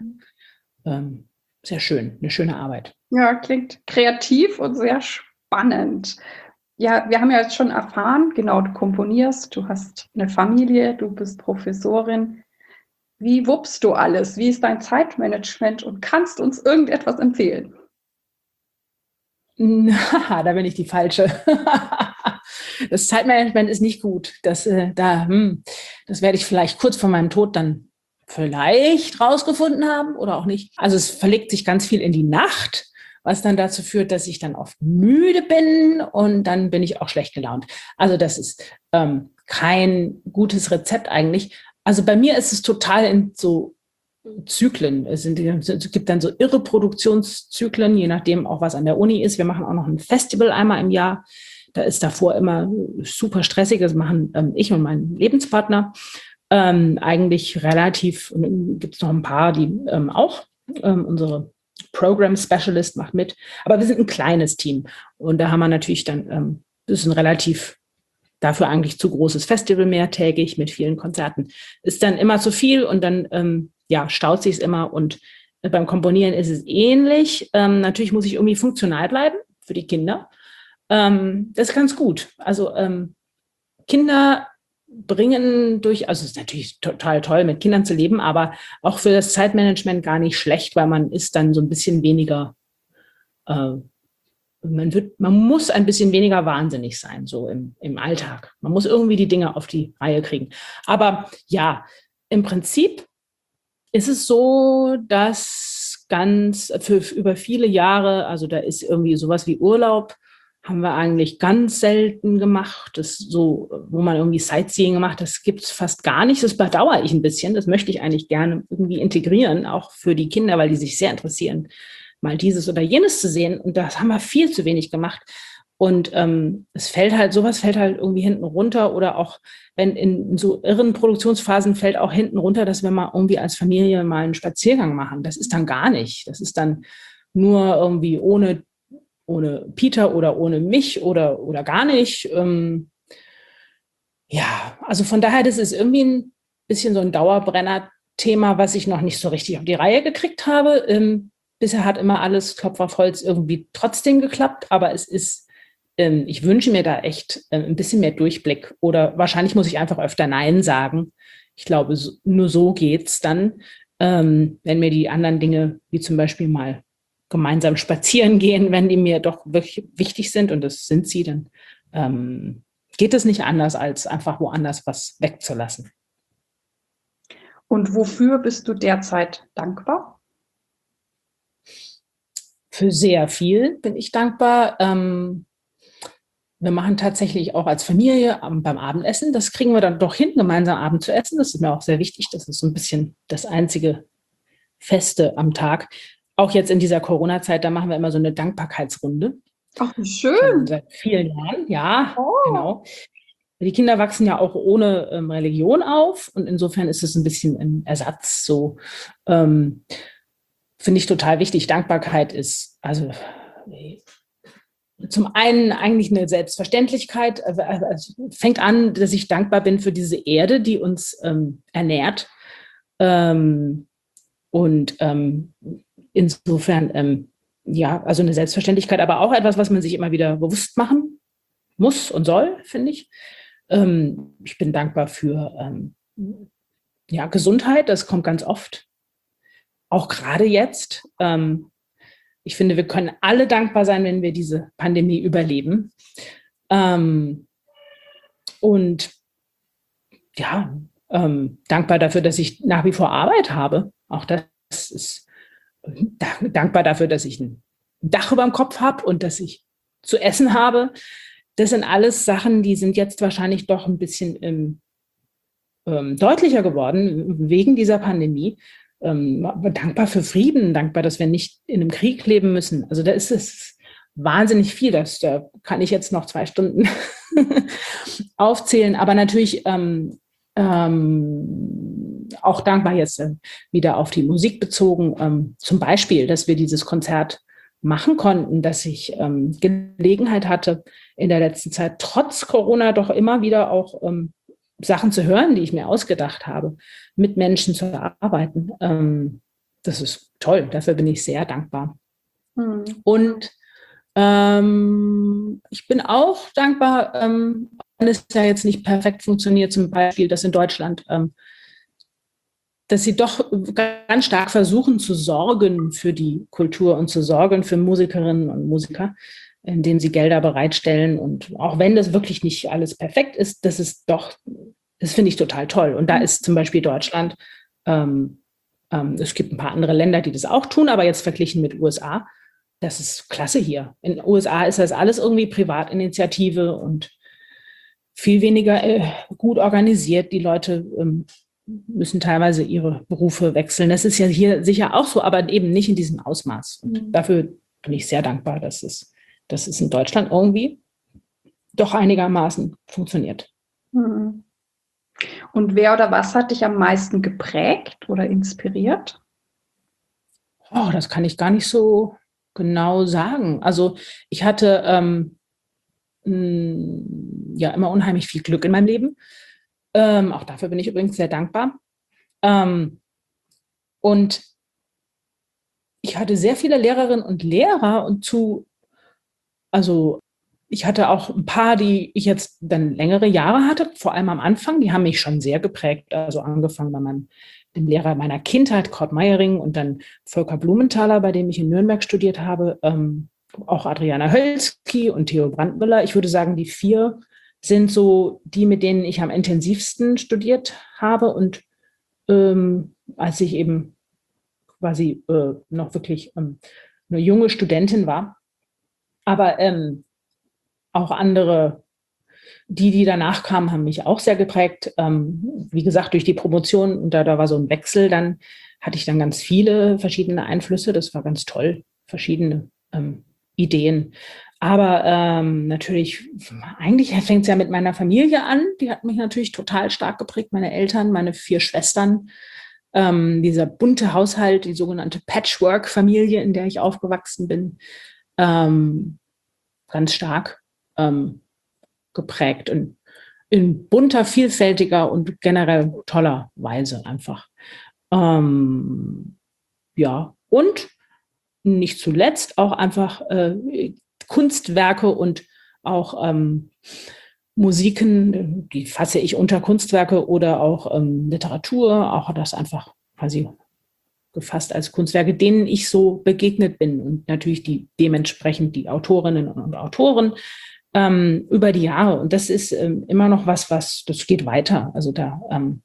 sehr schön, eine schöne Arbeit. Ja, klingt kreativ und sehr spannend. Ja, wir haben ja jetzt schon erfahren, genau, du komponierst, du hast eine Familie, du bist Professorin. Wie wuppst du alles? Wie ist dein Zeitmanagement und kannst uns irgendetwas empfehlen? Da bin ich die Falsche. Das Zeitmanagement ist nicht gut. Das werde ich vielleicht kurz vor meinem Tod dann vielleicht rausgefunden haben oder auch nicht. Also es verlegt sich ganz viel in die Nacht, was dann dazu führt, dass ich dann oft müde bin und dann bin ich auch schlecht gelaunt. Also das ist kein gutes Rezept eigentlich. Also bei mir ist es total in so Zyklen. Es gibt dann so irre Produktionszyklen, je nachdem auch, was an der Uni ist. Wir machen auch noch ein Festival einmal im Jahr. Da ist davor immer super stressig. Das machen ich und mein Lebenspartner eigentlich relativ. Und dann gibt es noch ein paar, die auch. Unsere Program Specialist macht mit. Aber wir sind ein kleines Team. Und da haben wir natürlich dann, das ist ein relativ dafür eigentlich zu großes Festival mehrtägig mit vielen Konzerten. Ist dann immer zu viel und dann staut sich es immer. Und beim Komponieren ist es ähnlich. Natürlich muss ich irgendwie funktional bleiben für die Kinder. Das ist ganz gut. Also Kinder bringen also es ist natürlich total toll, mit Kindern zu leben, aber auch für das Zeitmanagement gar nicht schlecht, weil man ist dann so ein bisschen weniger, man muss ein bisschen weniger wahnsinnig sein, so im Alltag. Man muss irgendwie die Dinge auf die Reihe kriegen. Aber ja, im Prinzip ist es so, dass über viele Jahre, also da ist irgendwie sowas wie Urlaub, haben wir eigentlich ganz selten gemacht. Das so, wo man irgendwie Sightseeing gemacht, das gibt es fast gar nicht. Das bedauere ich ein bisschen. Das möchte ich eigentlich gerne irgendwie integrieren, auch für die Kinder, weil die sich sehr interessieren, mal dieses oder jenes zu sehen. Und das haben wir viel zu wenig gemacht. Und sowas fällt halt irgendwie hinten runter oder auch, wenn in so irren Produktionsphasen fällt auch hinten runter, dass wir mal irgendwie als Familie mal einen Spaziergang machen. Das ist dann gar nicht. Das ist dann nur irgendwie ohne Peter oder ohne mich oder gar nicht. Also von daher, das ist irgendwie ein bisschen so ein Dauerbrenner-Thema, was ich noch nicht so richtig auf die Reihe gekriegt habe. Bisher hat immer alles, Klopf auf Holz, irgendwie trotzdem geklappt, aber ich wünsche mir da echt ein bisschen mehr Durchblick oder wahrscheinlich muss ich einfach öfter Nein sagen. Ich glaube, nur so geht's dann, wenn mir die anderen Dinge, wie zum Beispiel mal gemeinsam spazieren gehen, wenn die mir doch wirklich wichtig sind und das sind sie, dann geht es nicht anders, als einfach woanders was wegzulassen. Und wofür bist du derzeit dankbar? Für sehr viel bin ich dankbar. Wir machen tatsächlich auch als Familie beim Abendessen. Das kriegen wir dann doch hin, gemeinsam Abend zu essen. Das ist mir auch sehr wichtig. Das ist so ein bisschen das einzige Feste am Tag. Auch jetzt in dieser Corona-Zeit, da machen wir immer so eine Dankbarkeitsrunde. Ach, wie schön. Schon seit vielen Jahren, ja, genau. Die Kinder wachsen ja auch ohne Religion auf und insofern ist es ein bisschen ein Ersatz. So finde ich total wichtig. Dankbarkeit ist also zum einen eigentlich eine Selbstverständlichkeit. Also fängt an, dass ich dankbar bin für diese Erde, die uns ernährt. Insofern, also eine Selbstverständlichkeit, aber auch etwas, was man sich immer wieder bewusst machen muss und soll, finde ich. Ich bin dankbar für Gesundheit, das kommt ganz oft, auch gerade jetzt. Ich finde, wir können alle dankbar sein, wenn wir diese Pandemie überleben. Dankbar dafür, dass ich nach wie vor Arbeit habe. Auch das ist dankbar dafür, dass ich ein Dach über dem Kopf habe und dass ich zu essen habe. Das sind alles Sachen, die sind jetzt wahrscheinlich doch ein bisschen deutlicher geworden wegen dieser Pandemie. Dankbar für Frieden, dankbar, dass wir nicht in einem Krieg leben müssen. Also da ist es wahnsinnig viel. Da kann ich jetzt noch 2 Stunden aufzählen. Aber natürlich auch dankbar jetzt wieder auf die Musik bezogen. Zum Beispiel, dass wir dieses Konzert machen konnten, dass ich Gelegenheit hatte, in der letzten Zeit trotz Corona doch immer wieder auch Sachen zu hören, die ich mir ausgedacht habe, mit Menschen zu arbeiten. Das ist toll, dafür bin ich sehr dankbar. Und Ich bin auch dankbar, wenn es ja jetzt nicht perfekt funktioniert, zum Beispiel, dass in Deutschland, dass sie doch ganz stark versuchen zu sorgen für die Kultur und zu sorgen für Musikerinnen und Musiker, indem sie Gelder bereitstellen. Und auch wenn das wirklich nicht alles perfekt ist, das ist doch, das finde ich total toll. Und da ist zum Beispiel Deutschland, es gibt ein paar andere Länder, die das auch tun, aber jetzt verglichen mit USA, das ist klasse hier. In den USA ist das alles irgendwie Privatinitiative und viel weniger gut organisiert. Die Leute müssen teilweise ihre Berufe wechseln. Das ist ja hier sicher auch so, aber eben nicht in diesem Ausmaß. Und dafür bin ich sehr dankbar, dass es in Deutschland irgendwie doch einigermaßen funktioniert. Und wer oder was hat dich am meisten geprägt oder inspiriert? Oh, das kann ich gar nicht so genau sagen. Also ich hatte ja immer unheimlich viel Glück in meinem Leben. Auch dafür bin ich übrigens sehr dankbar. Und ich hatte sehr viele Lehrerinnen und Lehrer also ich hatte auch ein paar, die ich jetzt dann längere Jahre hatte, vor allem am Anfang, die haben mich schon sehr geprägt. Also angefangen bei dem Lehrer meiner Kindheit, Kurt Meyering, und dann Volker Blumenthaler, bei dem ich in Nürnberg studiert habe, auch Adriana Hölzki und Theo Brandmüller. Ich würde sagen, die 4 sind so die, mit denen ich am intensivsten studiert habe. Und als ich eben quasi noch wirklich eine junge Studentin war. Aber auch andere, die danach kamen, haben mich auch sehr geprägt. Wie gesagt, durch die Promotion, und da war so ein Wechsel, dann hatte ich dann ganz viele verschiedene Einflüsse. Das war ganz toll, verschiedene Ideen. Aber natürlich, eigentlich fängt es ja mit meiner Familie an. Die hat mich natürlich total stark geprägt. Meine Eltern, meine 4 Schwestern, dieser bunte Haushalt, die sogenannte Patchwork-Familie, in der ich aufgewachsen bin, ganz stark geprägt und in bunter, vielfältiger und generell toller Weise einfach. Ja, und nicht zuletzt auch einfach Kunstwerke und auch Musiken, die fasse ich unter Kunstwerke, oder auch Literatur, auch das einfach quasi gefasst als Kunstwerke, denen ich so begegnet bin, und natürlich dementsprechend die Autorinnen und Autoren über die Jahre. Und das ist immer noch was, das geht weiter. Also da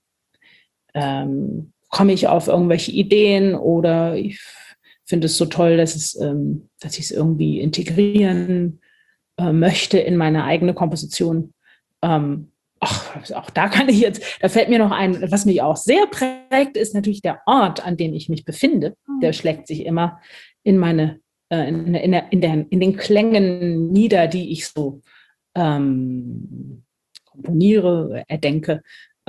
komme ich auf irgendwelche Ideen, oder ich finde es so toll, dass ich es irgendwie integrieren möchte in meine eigene Komposition. Auch da da fällt mir noch ein, was mich auch sehr prägt, ist natürlich der Ort, an dem ich mich befinde. Der schlägt sich immer in meine, in den Klängen nieder, die ich so komponiere, erdenke.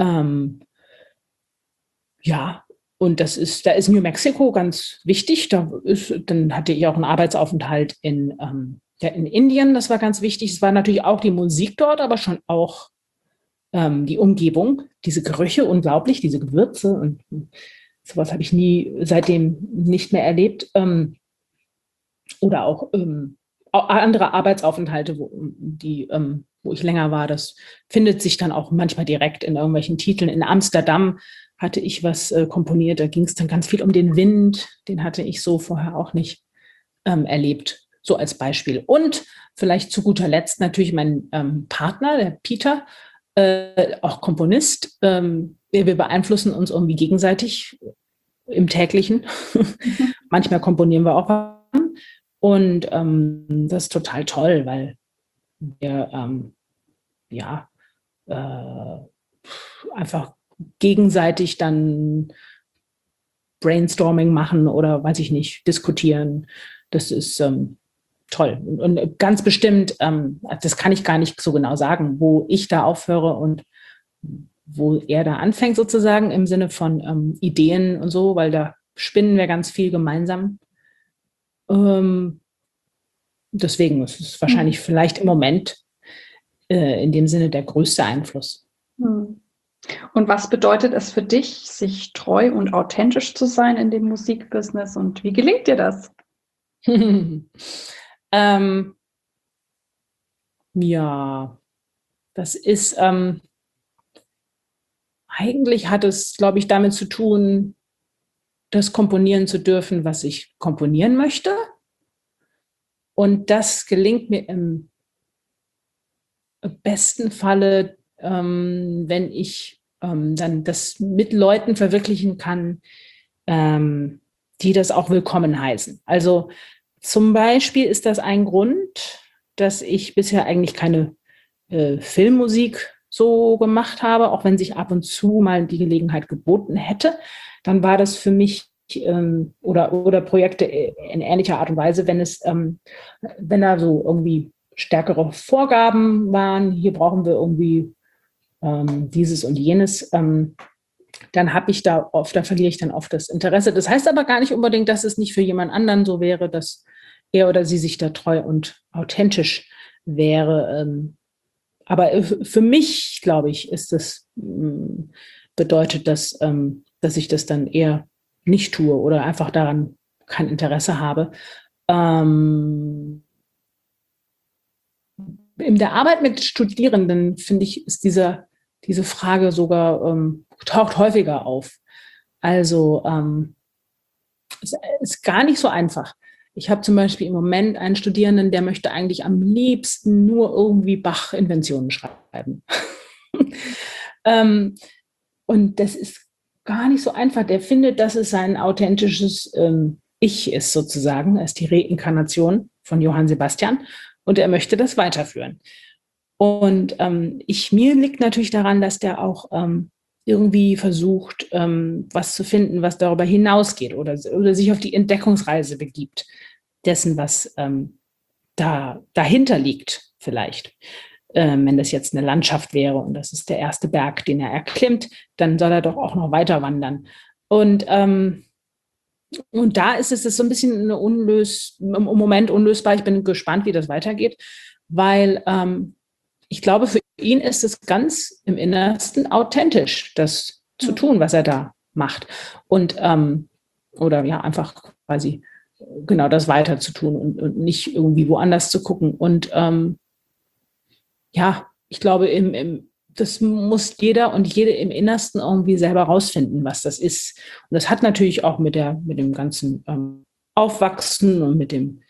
Ja, und da ist New Mexico ganz wichtig. Dann hatte ich auch einen Arbeitsaufenthalt in Indien, das war ganz wichtig. Es war natürlich auch die Musik dort, aber schon auch die Umgebung, diese Gerüche, unglaublich, diese Gewürze, und sowas habe ich seitdem nicht mehr erlebt. Oder auch andere Arbeitsaufenthalte, wo ich länger war. Das findet sich dann auch manchmal direkt in irgendwelchen Titeln. In Amsterdam hatte ich was komponiert, da ging es dann ganz viel um den Wind. Den hatte ich so vorher auch nicht erlebt, so als Beispiel. Und vielleicht zu guter Letzt natürlich mein Partner, der Peter, auch Komponist. Wir beeinflussen uns irgendwie gegenseitig im Täglichen. Manchmal komponieren wir auch was. Und das ist total toll, weil wir einfach gegenseitig dann Brainstorming machen oder, weiß ich nicht, diskutieren. Das ist toll. Und ganz bestimmt, das kann ich gar nicht so genau sagen, wo ich da aufhöre und wo er da anfängt sozusagen, im Sinne von Ideen und so, weil da spinnen wir ganz viel gemeinsam. Deswegen ist es wahrscheinlich vielleicht im Moment in dem Sinne der größte Einfluss. Und was bedeutet es für dich, sich treu und authentisch zu sein in dem Musikbusiness, und wie gelingt dir das? Ja, das ist, eigentlich hat es, glaube ich, damit zu tun, das komponieren zu dürfen, was ich komponieren möchte. Und das gelingt mir im besten Falle, wenn ich dann das mit Leuten verwirklichen kann, die das auch willkommen heißen. Also zum Beispiel ist das ein Grund, dass ich bisher eigentlich keine Filmmusik so gemacht habe, auch wenn sich ab und zu mal die Gelegenheit geboten hätte, dann war das für mich oder Projekte in ähnlicher Art und Weise, wenn da so irgendwie stärkere Vorgaben waren, hier brauchen wir irgendwie dieses und jenes, dann da verliere ich dann oft das Interesse. Das heißt aber gar nicht unbedingt, dass es nicht für jemand anderen so wäre, dass er oder sie sich da treu und authentisch wäre. Aber für mich, glaube ich, bedeutet das, dass ich das dann eher nicht tue oder einfach daran kein Interesse habe. In der Arbeit mit Studierenden, finde ich, ist diese Frage sogar, taucht häufiger auf. Also es ist gar nicht so einfach. Ich habe zum Beispiel im Moment einen Studierenden, der möchte eigentlich am liebsten nur irgendwie Bach-Inventionen schreiben. Und das ist gar nicht so einfach. Der findet, dass es sein authentisches Ich ist sozusagen. Er ist die Reinkarnation von Johann Sebastian und er möchte das weiterführen. Und mir liegt natürlich daran, dass der auch irgendwie versucht, was zu finden, was darüber hinausgeht oder sich auf die Entdeckungsreise begibt, dessen, was dahinter liegt vielleicht. Wenn das jetzt eine Landschaft wäre und das ist der erste Berg, den er erklimmt, dann soll er doch auch noch weiter wandern. Und da ist es so ein bisschen im Moment unlösbar. Ich bin gespannt, wie das weitergeht, weil ich glaube, für ihn ist es ganz im Innersten authentisch, das zu tun, was er da macht. Und oder ja, einfach quasi genau das weiter zu tun und nicht irgendwie woanders zu gucken. Und ja, ich glaube, das muss jeder und jede im Innersten irgendwie selber rausfinden, was das ist. Und das hat natürlich auch mit dem ganzen Aufwachsen und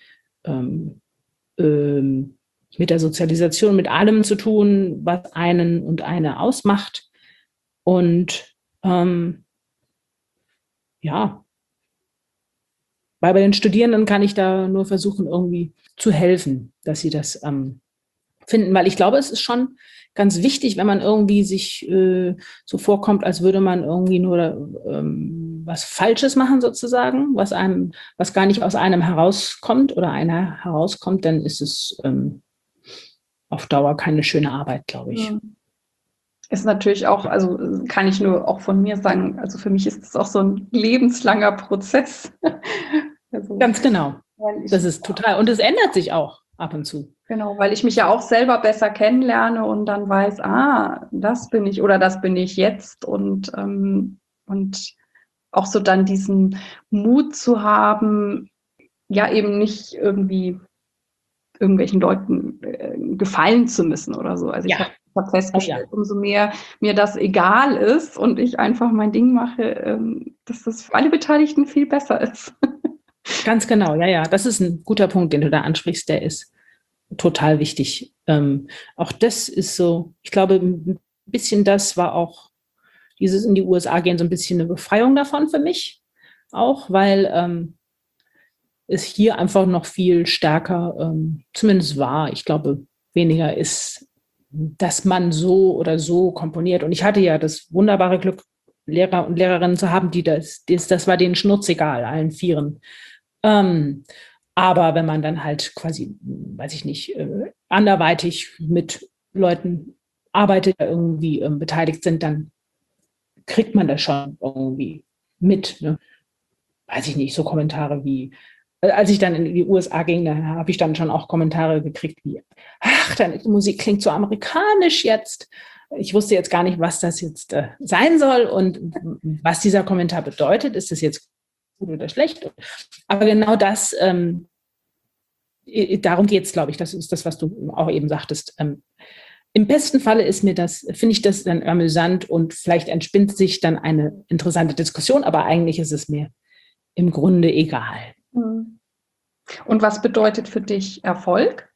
mit der Sozialisation, mit allem zu tun, was einen und eine ausmacht. Und ja, weil bei den Studierenden kann ich da nur versuchen, irgendwie zu helfen, dass sie das finden, weil ich glaube, es ist schon ganz wichtig, wenn man irgendwie sich so vorkommt, als würde man irgendwie nur was Falsches machen sozusagen, was gar nicht aus einem herauskommt oder einer herauskommt, dann ist es auf Dauer keine schöne Arbeit, glaube ich. Ist natürlich auch, also kann ich nur auch von mir sagen, also für mich ist es auch so ein lebenslanger Prozess. Also, ganz genau. Das ist total, und es ändert sich auch ab und zu. Genau, weil ich mich ja auch selber besser kennenlerne und dann weiß, das bin ich oder das bin ich jetzt und auch so dann diesen Mut zu haben, ja eben nicht irgendwie irgendwelchen Leuten gefallen zu müssen oder so. Also ich habe festgestellt, umso mehr mir das egal ist und ich einfach mein Ding mache, dass das für alle Beteiligten viel besser ist. Ganz genau, ja. Das ist ein guter Punkt, den du da ansprichst, der ist total wichtig. Auch das ist so, ich glaube, ein bisschen das war auch dieses in die USA gehen so ein bisschen eine Befreiung davon für mich auch, weil es hier einfach noch viel stärker zumindest war. Ich glaube, weniger ist, dass man so oder so komponiert. Und ich hatte ja das wunderbare Glück, Lehrer und Lehrerinnen zu haben, das war denen schnurzegal, allen Vieren. Aber wenn man dann halt quasi, weiß ich nicht, anderweitig mit Leuten arbeitet, die irgendwie beteiligt sind, dann kriegt man das schon irgendwie mit. Ne? Weiß ich nicht, so Kommentare wie, als ich dann in die USA ging, da habe ich dann schon auch Kommentare gekriegt wie, deine Musik klingt so amerikanisch jetzt. Ich wusste jetzt gar nicht, was das jetzt sein soll und was dieser Kommentar bedeutet. Ist das jetzt gut oder schlecht? Aber genau das darum geht es, glaube ich. Das ist das, was du auch eben sagtest. Im besten Falle finde ich das dann amüsant und vielleicht entspinnt sich dann eine interessante Diskussion, aber eigentlich ist es mir im Grunde egal. Und was bedeutet für dich Erfolg?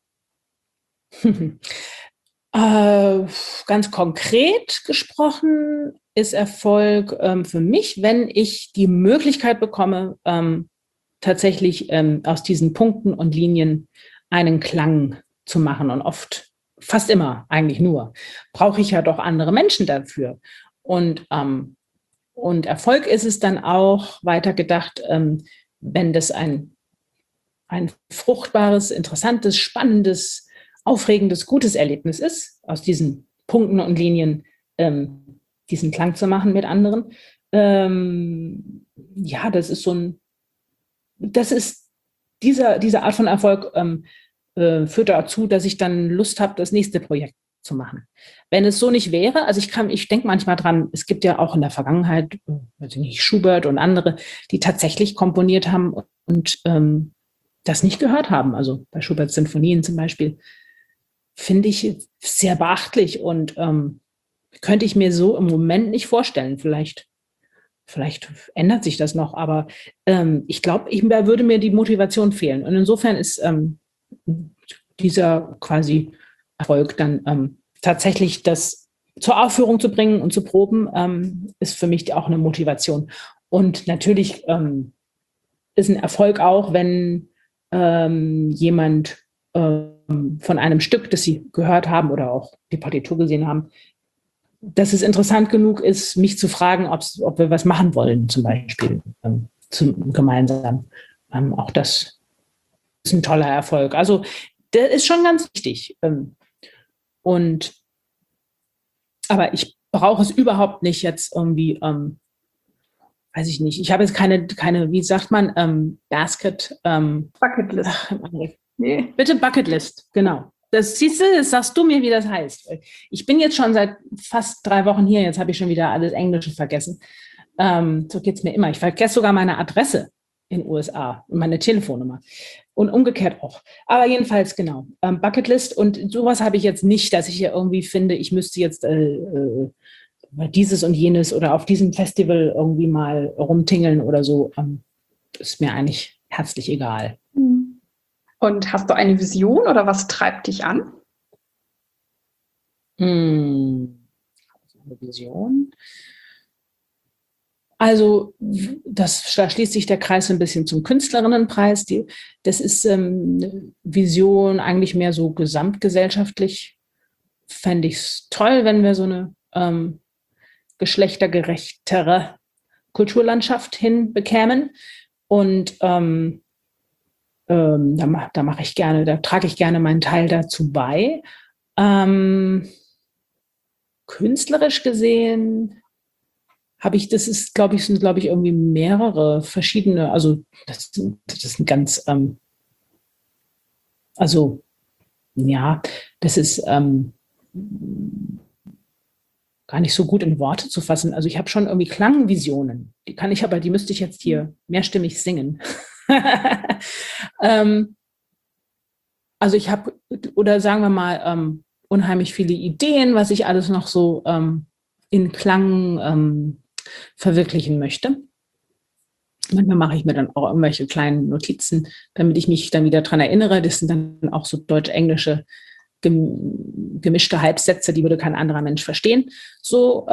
Ganz konkret gesprochen ist Erfolg für mich, wenn ich die Möglichkeit bekomme, tatsächlich aus diesen Punkten und Linien einen Klang zu machen. Und fast immer, eigentlich nur, brauche ich ja doch andere Menschen dafür. Und Erfolg ist es dann auch weitergedacht, wenn das ein fruchtbares, interessantes, spannendes, aufregendes, gutes Erlebnis ist, aus diesen Punkten und Linien diesen Klang zu machen mit anderen. Ja, diese Art von Erfolg führt dazu, dass ich dann Lust habe, das nächste Projekt zu machen. Wenn es so nicht wäre, also ich denke manchmal dran, es gibt ja auch in der Vergangenheit, weiß ich nicht, Schubert und andere, die tatsächlich komponiert haben und das nicht gehört haben. Also bei Schuberts Sinfonien zum Beispiel, finde ich sehr beachtlich und könnte ich mir so im Moment nicht vorstellen. Vielleicht ändert sich das noch, aber ich glaube, da würde mir die Motivation fehlen. Und insofern ist dieser quasi Erfolg dann tatsächlich das zur Aufführung zu bringen und zu proben, ist für mich auch eine Motivation. Und natürlich ist ein Erfolg auch, wenn jemand von einem Stück, das sie gehört haben oder auch die Partitur gesehen haben, dass es interessant genug ist, mich zu fragen, ob wir was machen wollen, zum Beispiel gemeinsam. Auch das ist ein toller Erfolg. Also der ist schon ganz wichtig. Aber ich brauche es überhaupt nicht jetzt irgendwie, weiß ich nicht. Ich habe jetzt keine, wie sagt man, Bucketlist. Nee. Bitte Bucketlist, genau. Das siehst du, das sagst du mir, wie das heißt. Ich bin jetzt schon seit fast 3 Wochen hier, jetzt habe ich schon wieder alles Englische vergessen. So geht es mir immer. Ich vergesse sogar meine Adresse in den USA und meine Telefonnummer. Und umgekehrt auch. Aber jedenfalls, genau, Bucketlist. Und sowas habe ich jetzt nicht, dass ich hier irgendwie finde, ich müsste jetzt dieses und jenes oder auf diesem Festival irgendwie mal rumtingeln oder so. Ist mir eigentlich herzlich egal. Und hast du eine Vision oder was treibt dich an? Eine Vision? Also da schließt sich der Kreis ein bisschen zum Künstlerinnenpreis. Das ist eine Vision eigentlich mehr so gesamtgesellschaftlich. Fände ich es toll, wenn wir so eine geschlechtergerechtere Kulturlandschaft hinbekämen. Und da trage ich gerne meinen Teil dazu bei. Künstlerisch gesehen sind, glaube ich, irgendwie mehrere verschiedene, also das sind ganz, also ja, das ist gar nicht so gut in Worte zu fassen. Also ich habe schon irgendwie Klangvisionen, die müsste ich jetzt hier mehrstimmig singen. Also ich habe, oder sagen wir mal, unheimlich viele Ideen, was ich alles noch so in Klang verwirklichen möchte. Manchmal mache ich mir dann auch irgendwelche kleinen Notizen, damit ich mich dann wieder daran erinnere. Das sind dann auch so deutsch-englische gemischte Halbsätze, die würde kein anderer Mensch verstehen. So,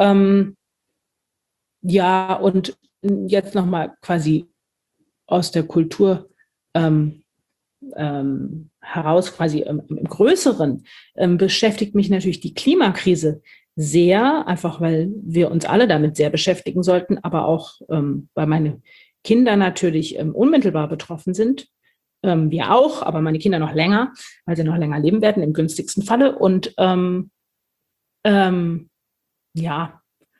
ja, und jetzt nochmal quasi aus der Kultur heraus, quasi im Größeren, beschäftigt mich natürlich die Klimakrise sehr, einfach weil wir uns alle damit sehr beschäftigen sollten, aber auch, weil meine Kinder natürlich unmittelbar betroffen sind. Wir auch, aber meine Kinder noch länger, weil sie noch länger leben werden, im günstigsten Falle. Und ja,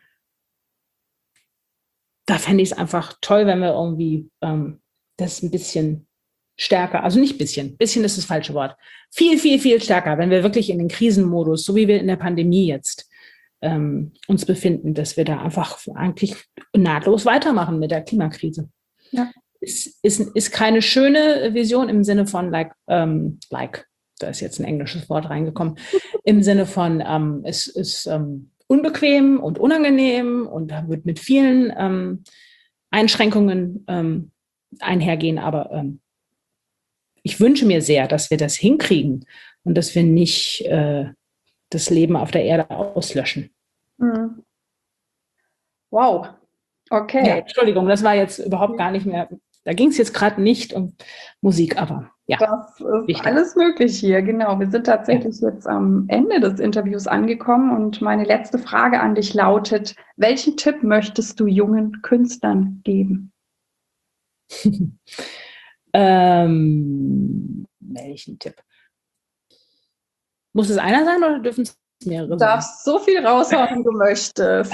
da fände ich es einfach toll, wenn wir irgendwie das ein bisschen stärker, also nicht bisschen ist das falsche Wort, viel, viel, viel stärker, wenn wir wirklich in den Krisenmodus, so wie wir in der Pandemie jetzt uns befinden, dass wir da einfach eigentlich nahtlos weitermachen mit der Klimakrise. Ja. ist keine schöne Vision im Sinne von da ist jetzt ein englisches Wort reingekommen, im Sinne von, es ist unbequem und unangenehm und da wird mit vielen Einschränkungen einhergehen. Aber ich wünsche mir sehr, dass wir das hinkriegen und dass wir nicht das Leben auf der Erde auslöschen. Wow, okay. Ja, Entschuldigung, das war jetzt überhaupt gar nicht mehr, da ging es jetzt gerade nicht um Musik, aber ja. Das ist wichtig. alles möglich hier, genau. Wir sind tatsächlich jetzt am Ende des Interviews angekommen und meine letzte Frage an dich lautet, welchen Tipp möchtest du jungen Künstlern geben? Welchen Tipp? Muss es einer sein oder dürfen es mehrere sein? Du darfst so viel raushauen, wie du möchtest.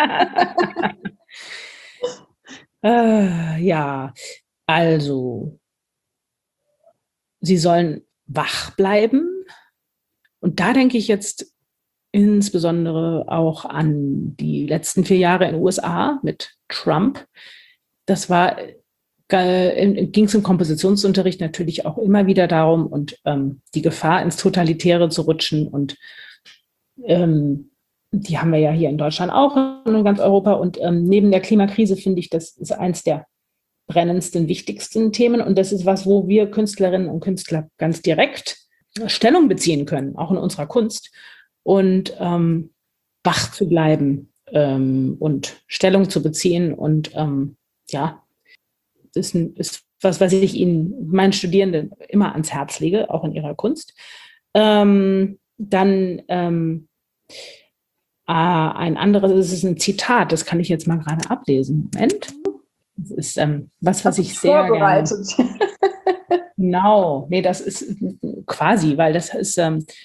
Ja, also sie sollen wach bleiben. Und da denke ich jetzt insbesondere auch an die letzten 4 Jahre in den USA mit Trump. Das ging es im Kompositionsunterricht natürlich auch immer wieder darum und die Gefahr ins Totalitäre zu rutschen. Und die haben wir ja hier in Deutschland auch, in ganz Europa. Und neben der Klimakrise finde ich, das ist eins der brennendsten, wichtigsten Themen. Und das ist was, wo wir Künstlerinnen und Künstler ganz direkt Stellung beziehen können, auch in unserer Kunst. Und wach zu bleiben und Stellung zu beziehen. Und das ist was ich meinen Studierenden immer ans Herz lege, auch in ihrer Kunst. Dann ein anderes, das ist ein Zitat, das kann ich jetzt mal gerade ablesen. Moment. Das ist was ich sehr vorbereitet. Genau, nee, das ist quasi, weil das ist,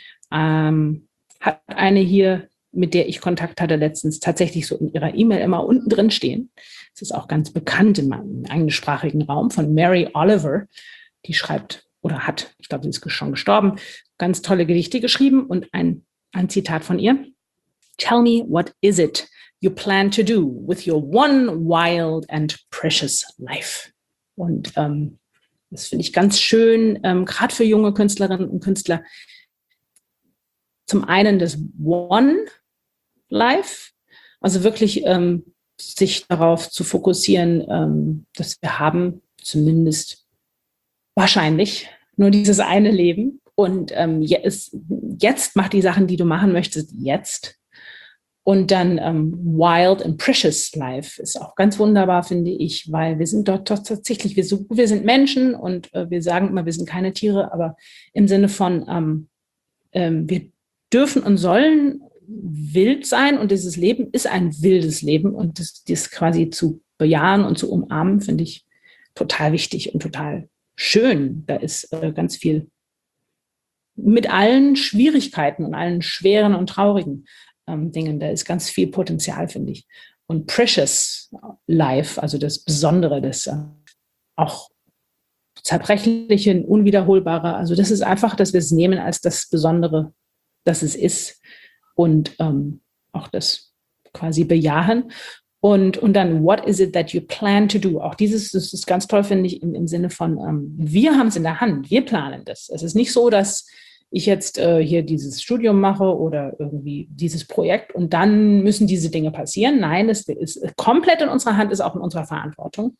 hat eine hier, mit der ich Kontakt hatte letztens, tatsächlich so in ihrer E-Mail immer unten drin stehen. Das ist auch ganz bekannt im englischsprachigen Raum von Mary Oliver. Die schreibt oder hat, ich glaube, sie ist schon gestorben, ganz tolle Gedichte geschrieben und ein Zitat von ihr. Tell me, what is it you plan to do with your one wild and precious life? Und das finde ich ganz schön, gerade für junge Künstlerinnen und Künstler. Zum einen das One Life, also wirklich sich darauf zu fokussieren, dass wir haben zumindest wahrscheinlich nur dieses eine Leben. Und jetzt mach die Sachen, die du machen möchtest, jetzt. Und dann Wild and Precious Life ist auch ganz wunderbar, finde ich, weil wir sind dort tatsächlich, wir sind Menschen und wir sagen immer, wir sind keine Tiere, aber im Sinne von, wir dürfen und sollen wild sein und dieses Leben ist ein wildes Leben und das quasi zu bejahen und zu umarmen, finde ich total wichtig und total schön. Da ist ganz viel mit allen Schwierigkeiten und allen schweren und traurigen Dingen. Da ist ganz viel Potenzial, finde ich. Und Precious Life, also das Besondere, das auch Zerbrechliche, Unwiederholbare. Also das ist einfach, dass wir es nehmen als das Besondere, das es ist und auch das quasi bejahen. Und dann, what is it that you plan to do? Auch das ist ganz toll, finde ich, im Sinne von, wir haben es in der Hand, wir planen das. Es ist nicht so, dass ich jetzt hier dieses Studium mache oder irgendwie dieses Projekt und dann müssen diese Dinge passieren. Nein, es ist komplett in unserer Hand, ist auch in unserer Verantwortung.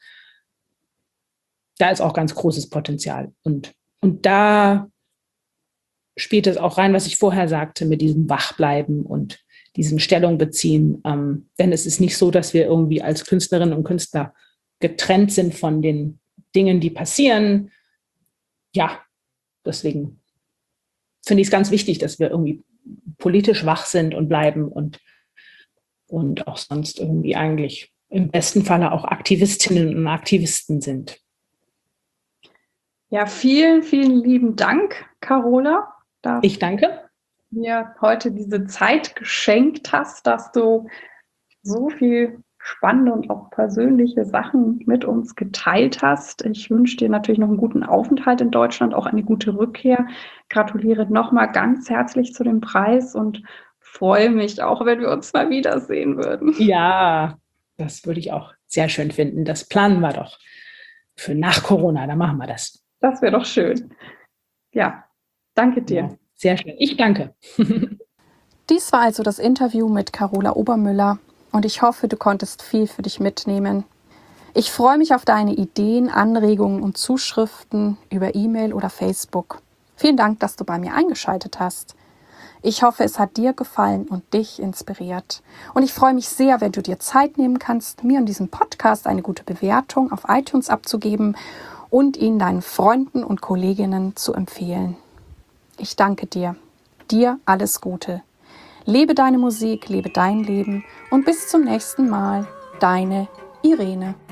Da ist auch ganz großes Potenzial. Und da spielt es auch rein, was ich vorher sagte, mit diesem Wachbleiben und diesem Stellung beziehen. Denn es ist nicht so, dass wir irgendwie als Künstlerinnen und Künstler getrennt sind von den Dingen, die passieren. Ja, deswegen finde ich es ganz wichtig, dass wir irgendwie politisch wach sind und bleiben und auch sonst irgendwie eigentlich im besten Falle auch Aktivistinnen und Aktivisten sind. Ja, vielen, vielen lieben Dank, Carola. Ich danke. Mir heute diese Zeit geschenkt hast, dass du so viel spannende und auch persönliche Sachen mit uns geteilt hast. Ich wünsche dir natürlich noch einen guten Aufenthalt in Deutschland, auch eine gute Rückkehr. Gratuliere nochmal ganz herzlich zu dem Preis und freue mich auch, wenn wir uns mal wiedersehen würden. Ja, das würde ich auch sehr schön finden. Das planen wir doch für nach Corona, dann machen wir das. Das wäre doch schön. Ja, danke dir. Ja, sehr schön. Ich danke. Dies war also das Interview mit Carola Obermüller und ich hoffe, du konntest viel für dich mitnehmen. Ich freue mich auf deine Ideen, Anregungen und Zuschriften über E-Mail oder Facebook. Vielen Dank, dass du bei mir eingeschaltet hast. Ich hoffe, es hat dir gefallen und dich inspiriert. Und ich freue mich sehr, wenn du dir Zeit nehmen kannst, mir und diesem Podcast eine gute Bewertung auf iTunes abzugeben und ihn deinen Freunden und Kolleginnen zu empfehlen. Ich danke dir. Dir alles Gute. Lebe deine Musik, lebe dein Leben und bis zum nächsten Mal. Deine Irene.